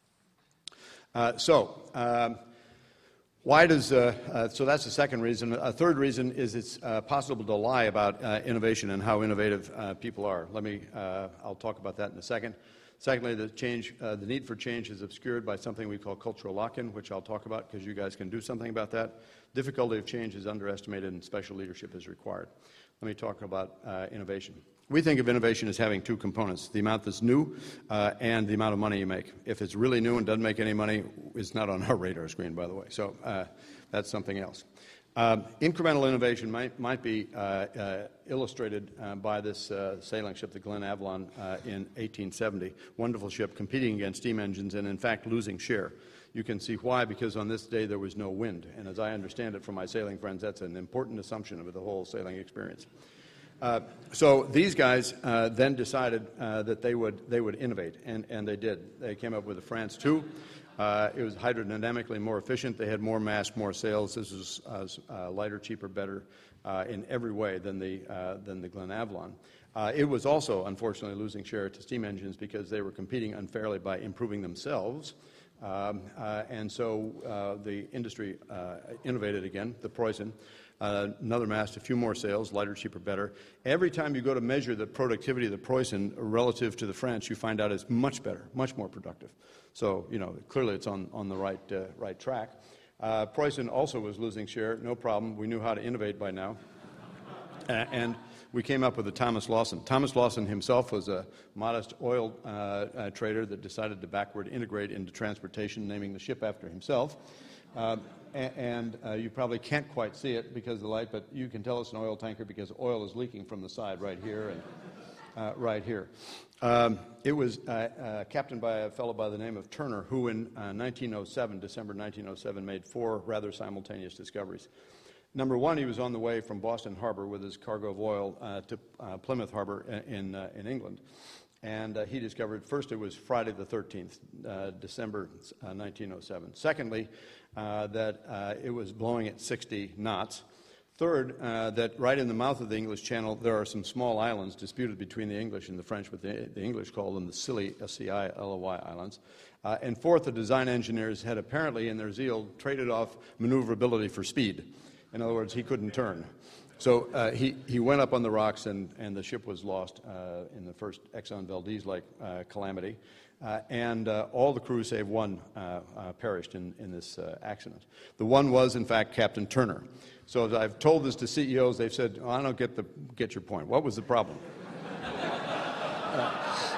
Uh, so, um, why does, uh, uh, so that's the second reason. A third reason is it's uh, possible to lie about uh, innovation and how innovative uh, people are. Let me, uh, I'll talk about that in a second. Secondly, the change, uh, the need for change is obscured by something we call cultural lock-in, which I'll talk about because you guys can do something about that. Difficulty of change is underestimated and special leadership is required. Let me talk about uh, innovation. We think of innovation as having two components, the amount that's new uh, and the amount of money you make. If it's really new and doesn't make any money, it's not on our radar screen, by the way. So uh, that's something else. Uh, incremental innovation might, might be uh, uh, illustrated uh, by this uh, sailing ship, the Glen Avalon, uh, in eighteen seventy. Wonderful ship, competing against steam engines and, in fact, losing share. You can see why, because on this day there was no wind. And as I understand it from my sailing friends, that's an important assumption of the whole sailing experience. Uh, so these guys uh, then decided uh, that they would they would innovate, and, and they did. They came up with the France two. Uh, it was hydrodynamically more efficient. They had more mass, more sales. This was uh, uh, lighter, cheaper, better uh, in every way than the uh, than the Glen Avalon. Uh, it was also, unfortunately, losing share to steam engines because they were competing unfairly by improving themselves. Um, uh, and so uh, the industry uh, innovated again, the Preußen. Uh, another mast, a few more sales, lighter, cheaper, better. Every time you go to measure the productivity of the Preußen relative to the French, you find out it's much better, much more productive. So, you know, clearly it's on, on the right, uh, right track. Uh, Preußen also was losing share, no problem. We knew how to innovate by now. uh, and we came up with the Thomas Lawson. Thomas Lawson himself was a modest oil uh, uh, trader that decided to backward integrate into transportation, naming the ship after himself. Uh, and uh, you probably can't quite see it because of the light, but you can tell it's an oil tanker because oil is leaking from the side right here and uh, right here. Um, it was uh, uh, captained by a fellow by the name of Turner, who in uh, nineteen oh seven, December nineteen oh seven, made four rather simultaneous discoveries. Number one, he was on the way from Boston Harbor with his cargo of oil uh, to uh, Plymouth Harbor in, uh, in England. And uh, he discovered, first it was Friday the thirteenth, uh, December uh, nineteen oh seven. Secondly, uh, that uh, it was blowing at sixty knots. Third, uh, that right in the mouth of the English Channel, there are some small islands disputed between the English and the French, but the, the English call them the Scilly, S C I L O Y Islands. Uh, and fourth, the design engineers had apparently, in their zeal, traded off maneuverability for speed. In other words, he couldn't turn. So uh, he, he went up on the rocks, and, and the ship was lost uh, in the first Exxon Valdez-like uh, calamity. Uh, and uh, all the crew save one uh, uh, perished in, in this uh, accident. The one was, in fact, Captain Turner. So as I've told this to C E Os, they've said, oh, I don't get, the, get your point. What was the problem? uh,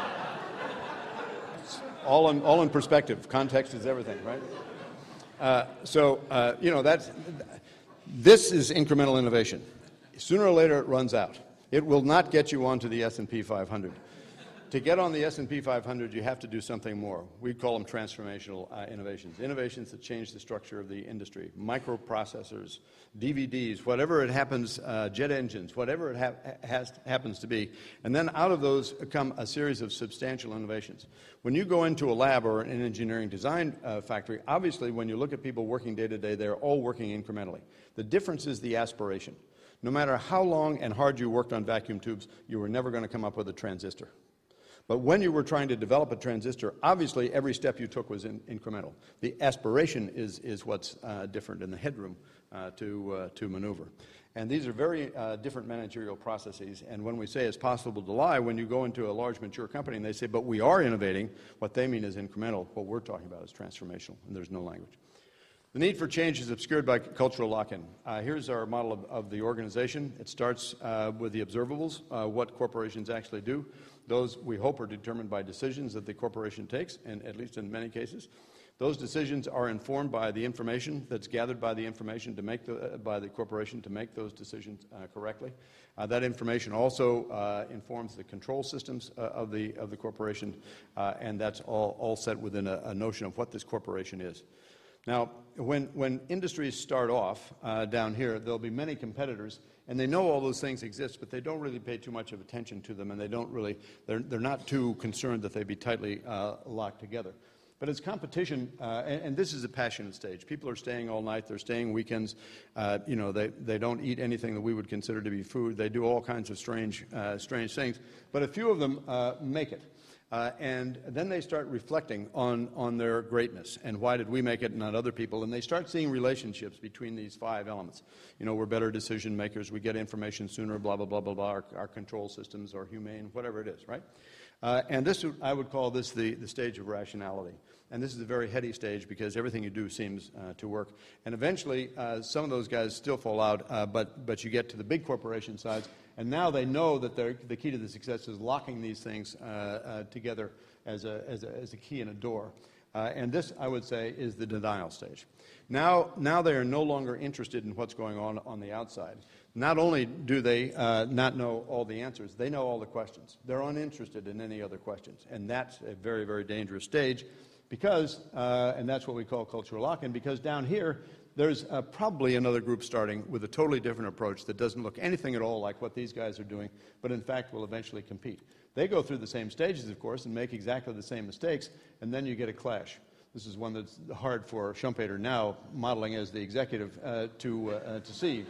all, in, all in perspective. Context is everything, right? Uh, so, uh, you know, that's... This is incremental innovation. Sooner or later, it runs out. It will not get you onto the S and P five hundred. To get on the S and P five hundred, you have to do something more. We call them transformational uh, innovations, innovations that change the structure of the industry, microprocessors, D V Ds, whatever it happens, uh, jet engines, whatever it ha has, happens to be. And then out of those come a series of substantial innovations. When you go into a lab or an engineering design uh, factory, obviously when you look at people working day to day, they're all working incrementally. The difference is the aspiration. No matter how long and hard you worked on vacuum tubes, you were never going to come up with a transistor. But when you were trying to develop a transistor, obviously every step you took was in, incremental. The aspiration is, is what's uh, different in the headroom uh, to, uh, to maneuver. And these are very uh, different managerial processes. And when we say it's possible to lie, when you go into a large mature company and they say, but we are innovating, what they mean is incremental. What we're talking about is transformational, and there's no language. The need for change is obscured by cultural lock-in. Uh, here's our model of, of the organization. It starts uh, with the observables, uh, what corporations actually do. Those, we hope, are determined by decisions that the corporation takes, and at least in many cases. Those decisions are informed by the information that's gathered by the information to make the, uh, by the corporation to make those decisions uh, correctly. Uh, that information also uh, informs the control systems uh, of the of the corporation, uh, and that's all, all set within a, a notion of what this corporation is. Now, when, when industries start off uh, down here, there'll be many competitors, and they know all those things exist, but they don't really pay too much of attention to them, and they don't really, they're, they're not too concerned that they be tightly uh, locked together. But as competition, uh, and, and this is a passionate stage. People are staying all night. They're staying weekends. Uh, you know, they, they don't eat anything that we would consider to be food. They do all kinds of strange, uh, strange things. But a few of them uh, make it. Uh, and then they start reflecting on, on their greatness and why did we make it and not other people. And they start seeing relationships between these five elements. You know, we're better decision makers. We get information sooner, blah, blah, blah, blah, blah. Our, our control systems are humane, whatever it is, right? Uh, and this, I would call this the, the stage of rationality. And this is a very heady stage because everything you do seems uh, to work. And eventually, uh, some of those guys still fall out, uh, but, but you get to the big corporation sides, and now they know that the key to the success is locking these things uh, uh, together as a, as, a, as a key in a door. Uh, and this, I would say, is the denial stage. Now, now they are no longer interested in what's going on on the outside. Not only do they uh, not know all the answers, they know all the questions. They're uninterested in any other questions. And that's a very, very dangerous stage because, uh, and that's what we call cultural lock-in, because down here, there's uh, probably another group starting with a totally different approach that doesn't look anything at all like what these guys are doing, but in fact will eventually compete. They go through the same stages, of course, and make exactly the same mistakes, and then you get a clash. This is one that's hard for Schumpeter now, modeling as the executive, uh, to, uh, to see.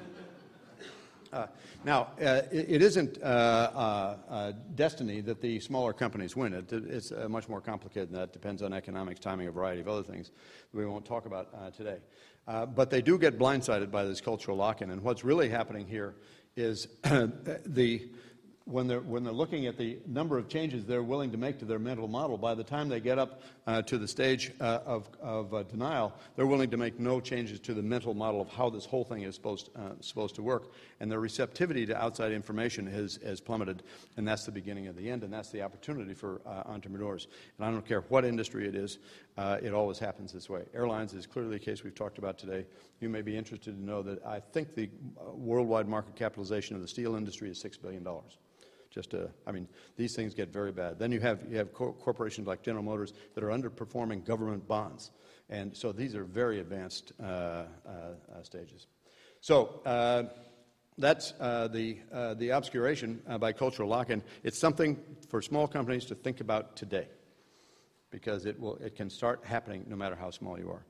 Uh, now, uh, it, it isn't uh, uh, uh, destiny that the smaller companies win. It, it's uh, much more complicated than that. It depends on economics, timing, a variety of other things that we won't talk about uh, today. Uh, but they do get blindsided by this cultural lock-in. And what's really happening here is the when they're, when they're looking at the number of changes they're willing to make to their mental model, by the time they get up uh, to the stage uh, of, of uh, denial, they're willing to make no changes to the mental model of how this whole thing is supposed, uh, supposed to work. And their receptivity to outside information has, has plummeted, and that's the beginning of the end, and that's the opportunity for uh, entrepreneurs. And I don't care what industry it is, uh, it always happens this way. Airlines is clearly a case we've talked about today. You may be interested to know that I think the uh, worldwide market capitalization of the steel industry is six billion dollars. Just, uh, I mean, these things get very bad. Then you have, you have co corporations like General Motors that are underperforming government bonds. And so these are very advanced uh, uh, uh, stages. So uh, that's uh, the, uh, the obscuration uh, by cultural lock-in. It's something for small companies to think about today, because it, will, it can start happening no matter how small you are.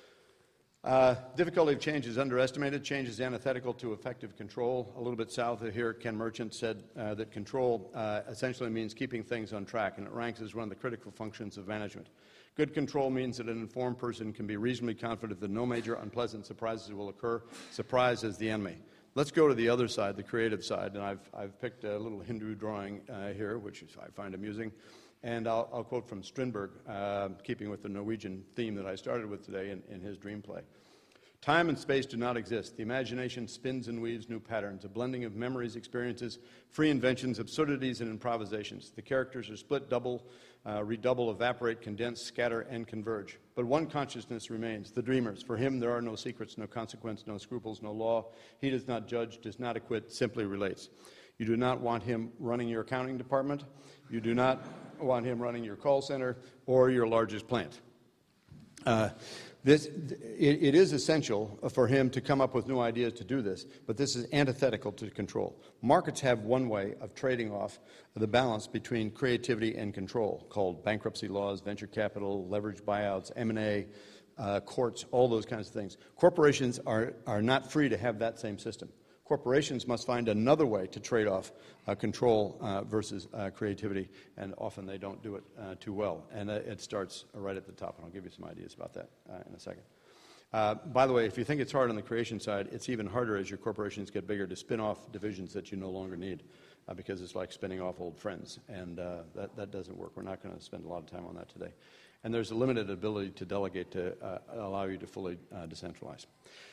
Uh, difficulty of change is underestimated. Change is antithetical to effective control. A little bit south of here, Ken Merchant said uh, that control uh, essentially means keeping things on track, and it ranks as one of the critical functions of management. Good control means that an informed person can be reasonably confident that no major unpleasant surprises will occur. Surprise is the enemy. Let's go to the other side, the creative side, and I've, I've picked a little Hindu drawing uh, here, which is, I find amusing. And I'll, I'll quote from Strindberg, uh, keeping with the Norwegian theme that I started with today in, in his dream play. Time and space do not exist. The imagination spins and weaves new patterns, a blending of memories, experiences, free inventions, absurdities, and improvisations. The characters are split, double, uh, redouble, evaporate, condense, scatter, and converge. But one consciousness remains, the dreamer's. For him, there are no secrets, no consequence, no scruples, no law. He does not judge, does not acquit, simply relates. You do not want him running your accounting department. You do not want him running your call center or your largest plant. Uh, this, it, it is essential for him to come up with new ideas to do this, but this is antithetical to control. Markets have one way of trading off the balance between creativity and control, called bankruptcy laws, venture capital, leveraged buyouts, M and A, uh, courts, all those kinds of things. Corporations are, are not free to have that same system. Corporations must find another way to trade off uh, control uh, versus uh, creativity, and often they don't do it uh, too well. And uh, it starts right at the top, and I'll give you some ideas about that uh, in a second. Uh, by the way, if you think it's hard on the creation side, it's even harder as your corporations get bigger to spin off divisions that you no longer need, uh, because it's like spinning off old friends, and uh, that, that doesn't work. We're not going to spend a lot of time on that today. And there's a limited ability to delegate to uh, allow you to fully uh, decentralize.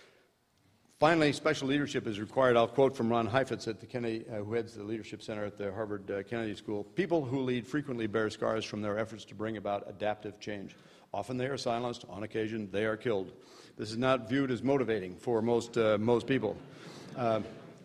Finally, special leadership is required. I'll quote from Ron Heifetz, at the Kennedy, uh, who heads the Leadership Center at the Harvard uh, Kennedy School. People who lead frequently bear scars from their efforts to bring about adaptive change. Often they are silenced. On occasion, they are killed. This is not viewed as motivating for most, uh, most people. Uh,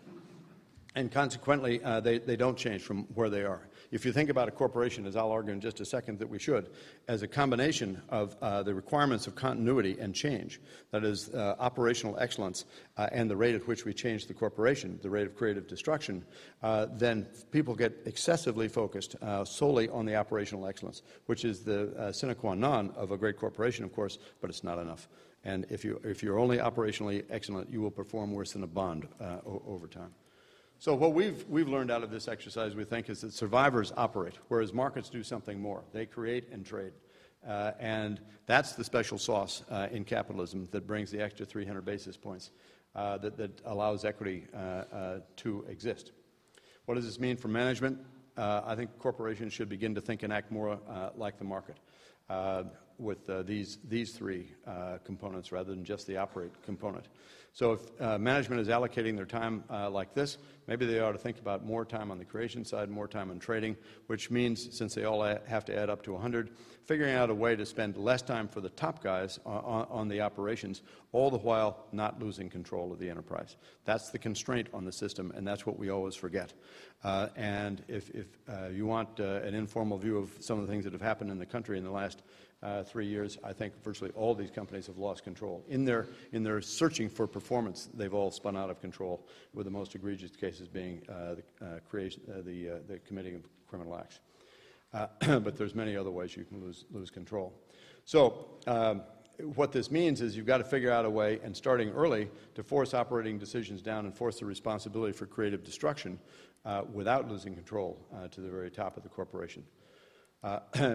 and consequently, uh, they, they don't change from where they are. If you think about a corporation, as I'll argue in just a second that we should, as a combination of uh, the requirements of continuity and change, that is, uh, operational excellence uh, and the rate at which we change the corporation, the rate of creative destruction, uh, then people get excessively focused uh, solely on the operational excellence, which is the uh, sine qua non of a great corporation, of course, but it's not enough. And if, you, if you're only operationally excellent, you will perform worse than a bond uh, o- over time. So what we've, we've learned out of this exercise, we think, is that survivors operate, whereas markets do something more. They create and trade. Uh, and that's the special sauce uh, in capitalism that brings the extra three hundred basis points uh, that, that allows equity uh, uh, to exist. What does this mean for management? Uh, I think corporations should begin to think and act more uh, like the market uh, with uh, these, these three uh, components rather than just the operate component. So if uh, management is allocating their time uh, like this, maybe they ought to think about more time on the creation side, more time on trading, which means, since they all have to add up to one hundred, figuring out a way to spend less time for the top guys on, on the operations, all the while not losing control of the enterprise. That's the constraint on the system, and that's what we always forget. Uh, and if, if uh, you want uh, an informal view of some of the things that have happened in the country in the last Uh, three years, I think virtually all these companies have lost control. In their, in their searching for performance, they've all spun out of control, with the most egregious cases being uh, the, uh, creation, uh, the, uh, the committing of criminal acts. Uh, but there's many other ways you can lose, lose control. So um, what this means is you've got to figure out a way, and starting early, to force operating decisions down and force the responsibility for creative destruction uh, without losing control uh, to the very top of the corporation. Uh,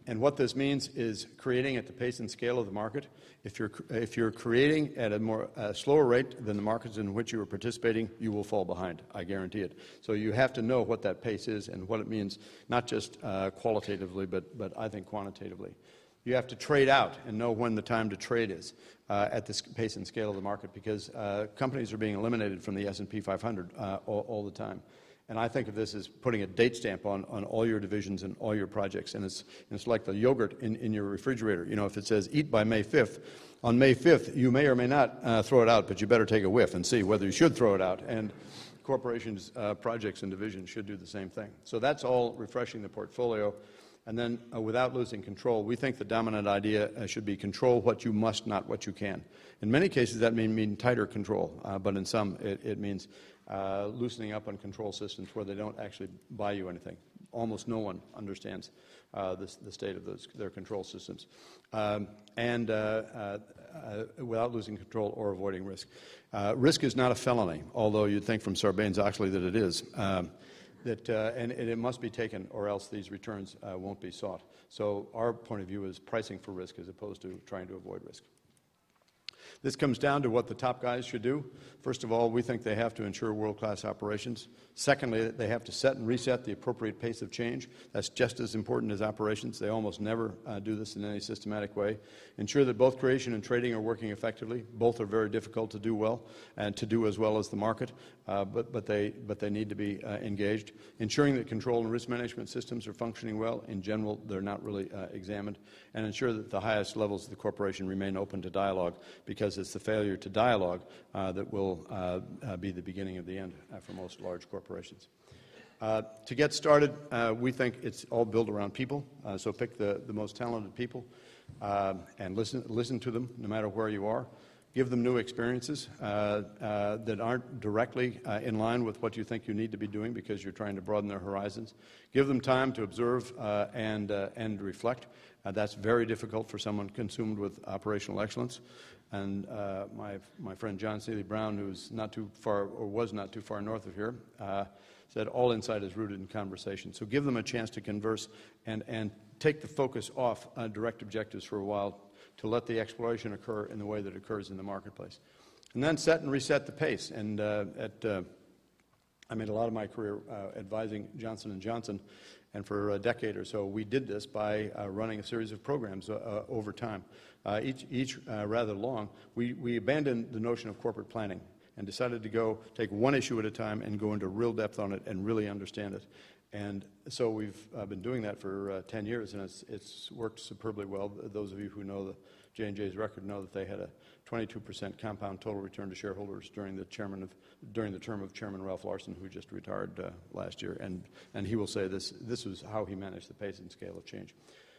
and what this means is creating at the pace and scale of the market. If you're, if you're creating at a more uh, slower rate than the markets in which you are participating, you will fall behind. I guarantee it. So you have to know what that pace is and what it means, not just uh, qualitatively, but, but I think quantitatively. You have to trade out and know when the time to trade is uh, at this pace and scale of the market, because uh, companies are being eliminated from the S and P five hundred uh, all, all the time. And I think of this as putting a date stamp on, on all your divisions and all your projects. And it's, and it's like the yogurt in, in your refrigerator. You know, if it says eat by May fifth, on May fifth you may or may not uh, throw it out, but you better take a whiff and see whether you should throw it out. And corporations, uh, projects, and divisions should do the same thing. So that's all refreshing the portfolio. And then, uh, without losing control, we think the dominant idea uh, should be control what you must, not what you can. In many cases, that may mean tighter control, uh, but in some, it, it means uh, loosening up on control systems where they don't actually buy you anything. Almost no one understands uh, this, the state of those, their control systems. Um, and uh, uh, uh, without losing control or avoiding risk. Uh, risk is not a felony, although you'd think from Sarbanes-Oxley that it is. Um, That, uh, and, and it must be taken, or else these returns uh, won't be sought. So our point of view is pricing for risk as opposed to trying to avoid risk. This comes down to what the top guys should do. First of all, we think they have to ensure world-class operations. Secondly, they have to set and reset the appropriate pace of change. That's just as important as operations. They almost never uh, do this in any systematic way. Ensure that both creation and trading are working effectively. Both are very difficult to do well and to do as well as the market, uh, but, but, they, but they need to be uh, engaged. Ensuring that control and risk management systems are functioning well. In general, they're not really uh, examined. And ensure that the highest levels of the corporation remain open to dialogue, because it's the failure to dialogue uh, that will uh, uh, be the beginning of the end uh, for most large corporations. Uh, to get started, uh, we think it's all built around people, uh, so pick the, the most talented people uh, and listen, listen to them no matter where you are. Give them new experiences uh, uh, that aren't directly uh, in line with what you think you need to be doing, because you're trying to broaden their horizons. Give them time to observe uh, and, uh, and reflect. Uh, that's very difficult for someone consumed with operational excellence. And uh, my, my friend John Seely Brown, who's not too far, or was not too far north of here, uh, said all insight is rooted in conversation. So give them a chance to converse and, and take the focus off uh, direct objectives for a while, to let the exploration occur in the way that occurs in the marketplace. And then set and reset the pace. And uh, at, uh, I made a lot of my career uh, advising Johnson and Johnson, and for a decade or so we did this by uh, running a series of programs uh, uh, over time, uh, each, each uh, rather long. We, we abandoned the notion of corporate planning and decided to go take one issue at a time and go into real depth on it and really understand it. And so we've uh, been doing that for uh, ten years, and it's, it's worked superbly well. Those of you who know the J and J's record know that they had a twenty-two percent compound total return to shareholders during the chairman of during the term of Chairman Ralph Larsen, who just retired uh, last year. And and he will say this this was how he managed the pace and scale of change.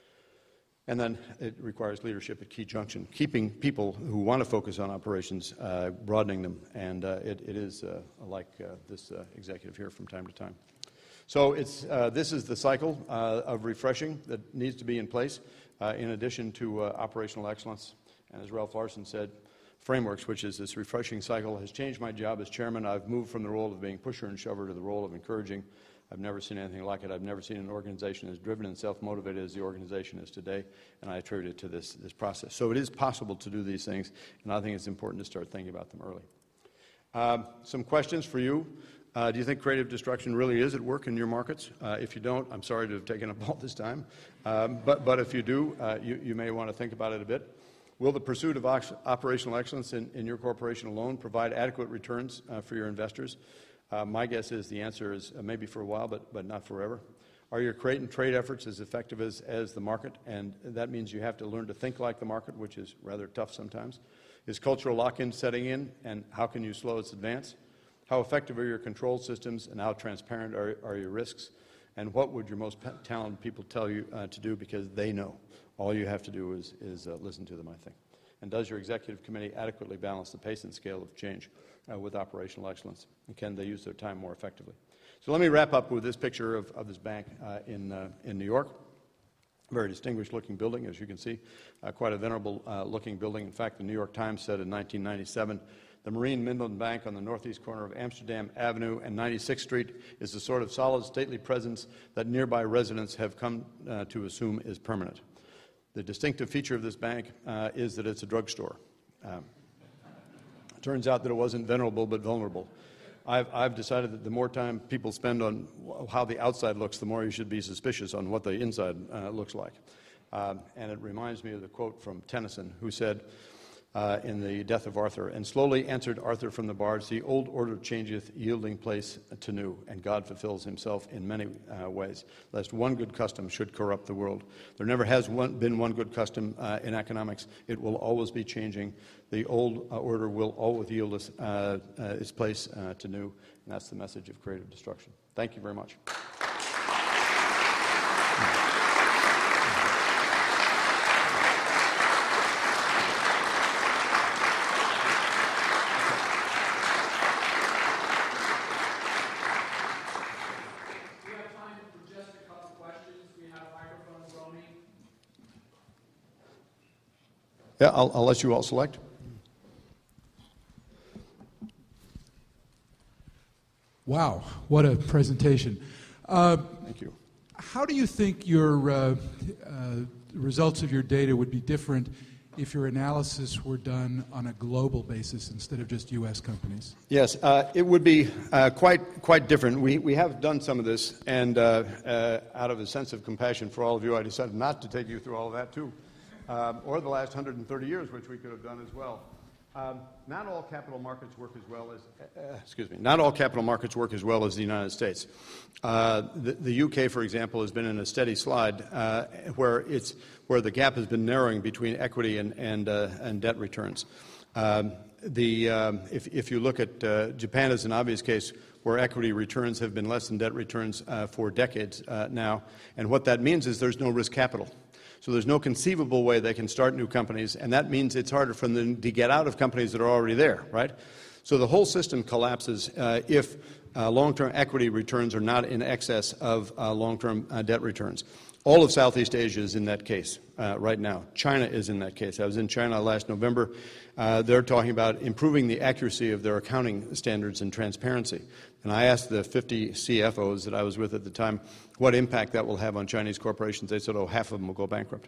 And then it requires leadership at key junction, keeping people who want to focus on operations, uh, broadening them, and uh, it, it is uh, like uh, this uh, executive here from time to time. So it's, uh, this is the cycle uh, of refreshing that needs to be in place, uh, in addition to uh, operational excellence. And as Ralph Larsen said, frameworks, which is this refreshing cycle, has changed my job as chairman. I've moved from the role of being pusher and shover to the role of encouraging. I've never seen anything like it. I've never seen an organization as driven and self-motivated as the organization is today, and I attribute it to this, this process. So it is possible to do these things, and I think it's important to start thinking about them early. Um, some questions for you. Uh, do you think creative destruction really is at work in your markets? Uh, if you don't, I'm sorry to have taken up all this time. Um, but, but if you do, uh, you, you may want to think about it a bit. Will the pursuit of operational excellence in, in your corporation alone provide adequate returns uh, for your investors? Uh, my guess is the answer is uh, maybe for a while, but, but not forever. Are your create and trade efforts as effective as, as the market? And that means you have to learn to think like the market, which is rather tough sometimes. Is cultural lock-in setting in, and how can you slow its advance? How effective are your control systems, and how transparent are, are your risks? And what would your most talented people tell you uh, to do, because they know? All you have to do is, is uh, listen to them, I think. And does your executive committee adequately balance the pace and scale of change uh, with operational excellence? And can they use their time more effectively? So let me wrap up with this picture of, of this bank uh, in, uh, in New York. Very distinguished looking building, as you can see, uh, quite a venerable uh, looking building. In fact, the New York Times said in nineteen ninety-seven The Marine Midland Bank on the northeast corner of Amsterdam Avenue and ninety-sixth Street is the sort of solid, stately presence that nearby residents have come uh, to assume is permanent. The distinctive feature of this bank uh, is that it's a drugstore. Um, it turns out that it wasn't venerable but vulnerable. I've, I've decided that the more time people spend on how the outside looks, the more you should be suspicious on what the inside uh, looks like. Um, and it reminds me of the quote from Tennyson, who said uh, in The Death of Arthur, "And slowly answered Arthur from the bards, the old order changeth, yielding place to new, and God fulfills himself in many uh, ways, lest one good custom should corrupt the world." There never has one, been one good custom uh, in economics. It will always be changing. The old uh, order will always yield us, uh, uh, its place uh, to new, and that's the message of creative destruction. Thank you very much. Yeah, I'll, I'll let you all select. Wow, what a presentation. Uh, Thank you. How do you think your uh, uh, results of your data would be different if your analysis were done on a global basis instead of just U S companies? Yes, uh, it would be uh, quite quite different. We we have done some of this, and uh, uh, out of a sense of compassion for all of you, I decided not to take you through all of that too. Um, or the last one hundred thirty years, which we could have done as well. Um, not all capital markets work as well as, uh, excuse me, not all capital markets work as well as the United States. Uh, the, the U K, for example, has been in a steady slide uh, where it's where the gap has been narrowing between equity and and, uh, and debt returns. Um, the um, if if you look at uh, Japan as an obvious case, where equity returns have been less than debt returns uh, for decades uh, now, and what that means is there's no risk capital. So there's no conceivable way they can start new companies, and that means it's harder for them to get out of companies that are already there, right? So the whole system collapses uh, if uh, long-term equity returns are not in excess of uh, long-term uh, debt returns. All of Southeast Asia is in that case uh, right now. China is in that case. I was in China last November. Uh, they're talking about improving the accuracy of their accounting standards and transparency. And I asked the fifty C F Os that I was with at the time what impact that will have on Chinese corporations. They said, oh, half of them will go bankrupt.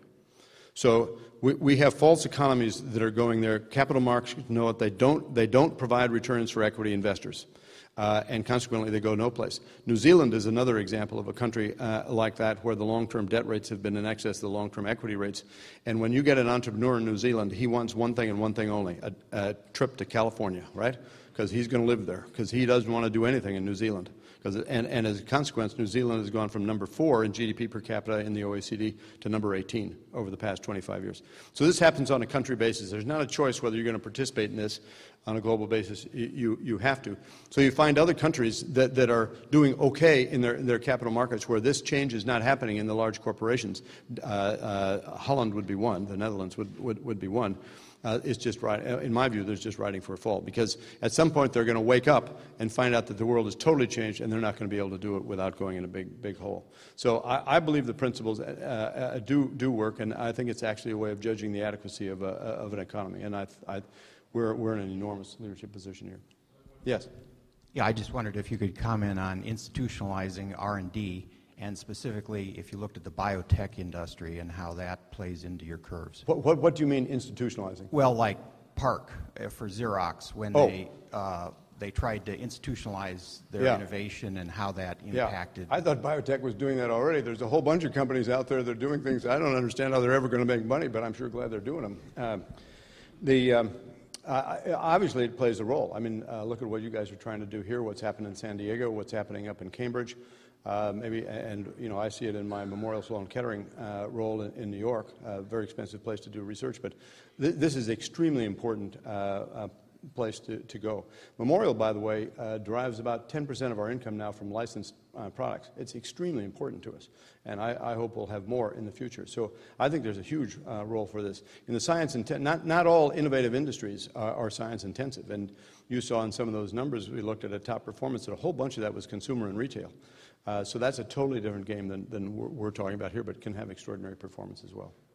So we, we have false economies that are going there. Capital markets know it. They don't, they don't provide returns for equity investors. Uh, and consequently, they go no place. New Zealand is another example of a country uh, like that where the long-term debt rates have been in excess of the long-term equity rates. And when you get an entrepreneur in New Zealand, he wants one thing and one thing only, a, a trip to California, right? Because he's going to live there, because he doesn't want to do anything in New Zealand. And, and as a consequence, New Zealand has gone from number four in G D P per capita in the O E C D to number eighteen over the past twenty-five years. So this happens on a country basis. There's not a choice whether you're going to participate in this on a global basis. You, you have to. So you find other countries that, that are doing okay in their, in their capital markets where this change is not happening in the large corporations. Uh, uh, Holland would be one. The Netherlands would, would, would be one. Uh, it's just right. In my view, there's just riding for a fall, because at some point they're going to wake up and find out that the world has totally changed, and they're not going to be able to do it without going in a big, big hole. So I, I believe the principles uh, uh, do do work, and I think it's actually a way of judging the adequacy of, a, of an economy. And I, I, we're we're in an enormous leadership position here. Yes. Yeah, I just wondered if you could comment on institutionalizing R and D. And specifically, if you looked at the biotech industry and how that plays into your curves. What, what, what do you mean institutionalizing? Well, like Park uh, for Xerox, when oh. they uh, they tried to institutionalize their yeah. innovation and how that impacted. Yeah. I thought biotech was doing that already. There's a whole bunch of companies out there that are doing things. I don't understand how they're ever going to make money, but I'm sure glad they're doing them. Um, the um, uh, obviously, it plays a role. I mean, uh, look at what you guys are trying to do here, what's happened in San Diego, what's happening up in Cambridge. Uh, maybe, and you know, I see it in my Memorial Sloan Kettering uh, role in, in New York, a very expensive place to do research, but th this is extremely important uh, uh, place to, to go. Memorial, by the way, uh, derives about ten percent of our income now from licensed uh, products. It's extremely important to us, and I, I hope we'll have more in the future. So I think there's a huge uh, role for this. In the science, not, not all innovative industries are, are science intensive, and you saw in some of those numbers, we looked at a top performance, that a whole bunch of that was consumer and retail. Uh, so that's a totally different game than, than we're, we're talking about here, but can have extraordinary performance as well.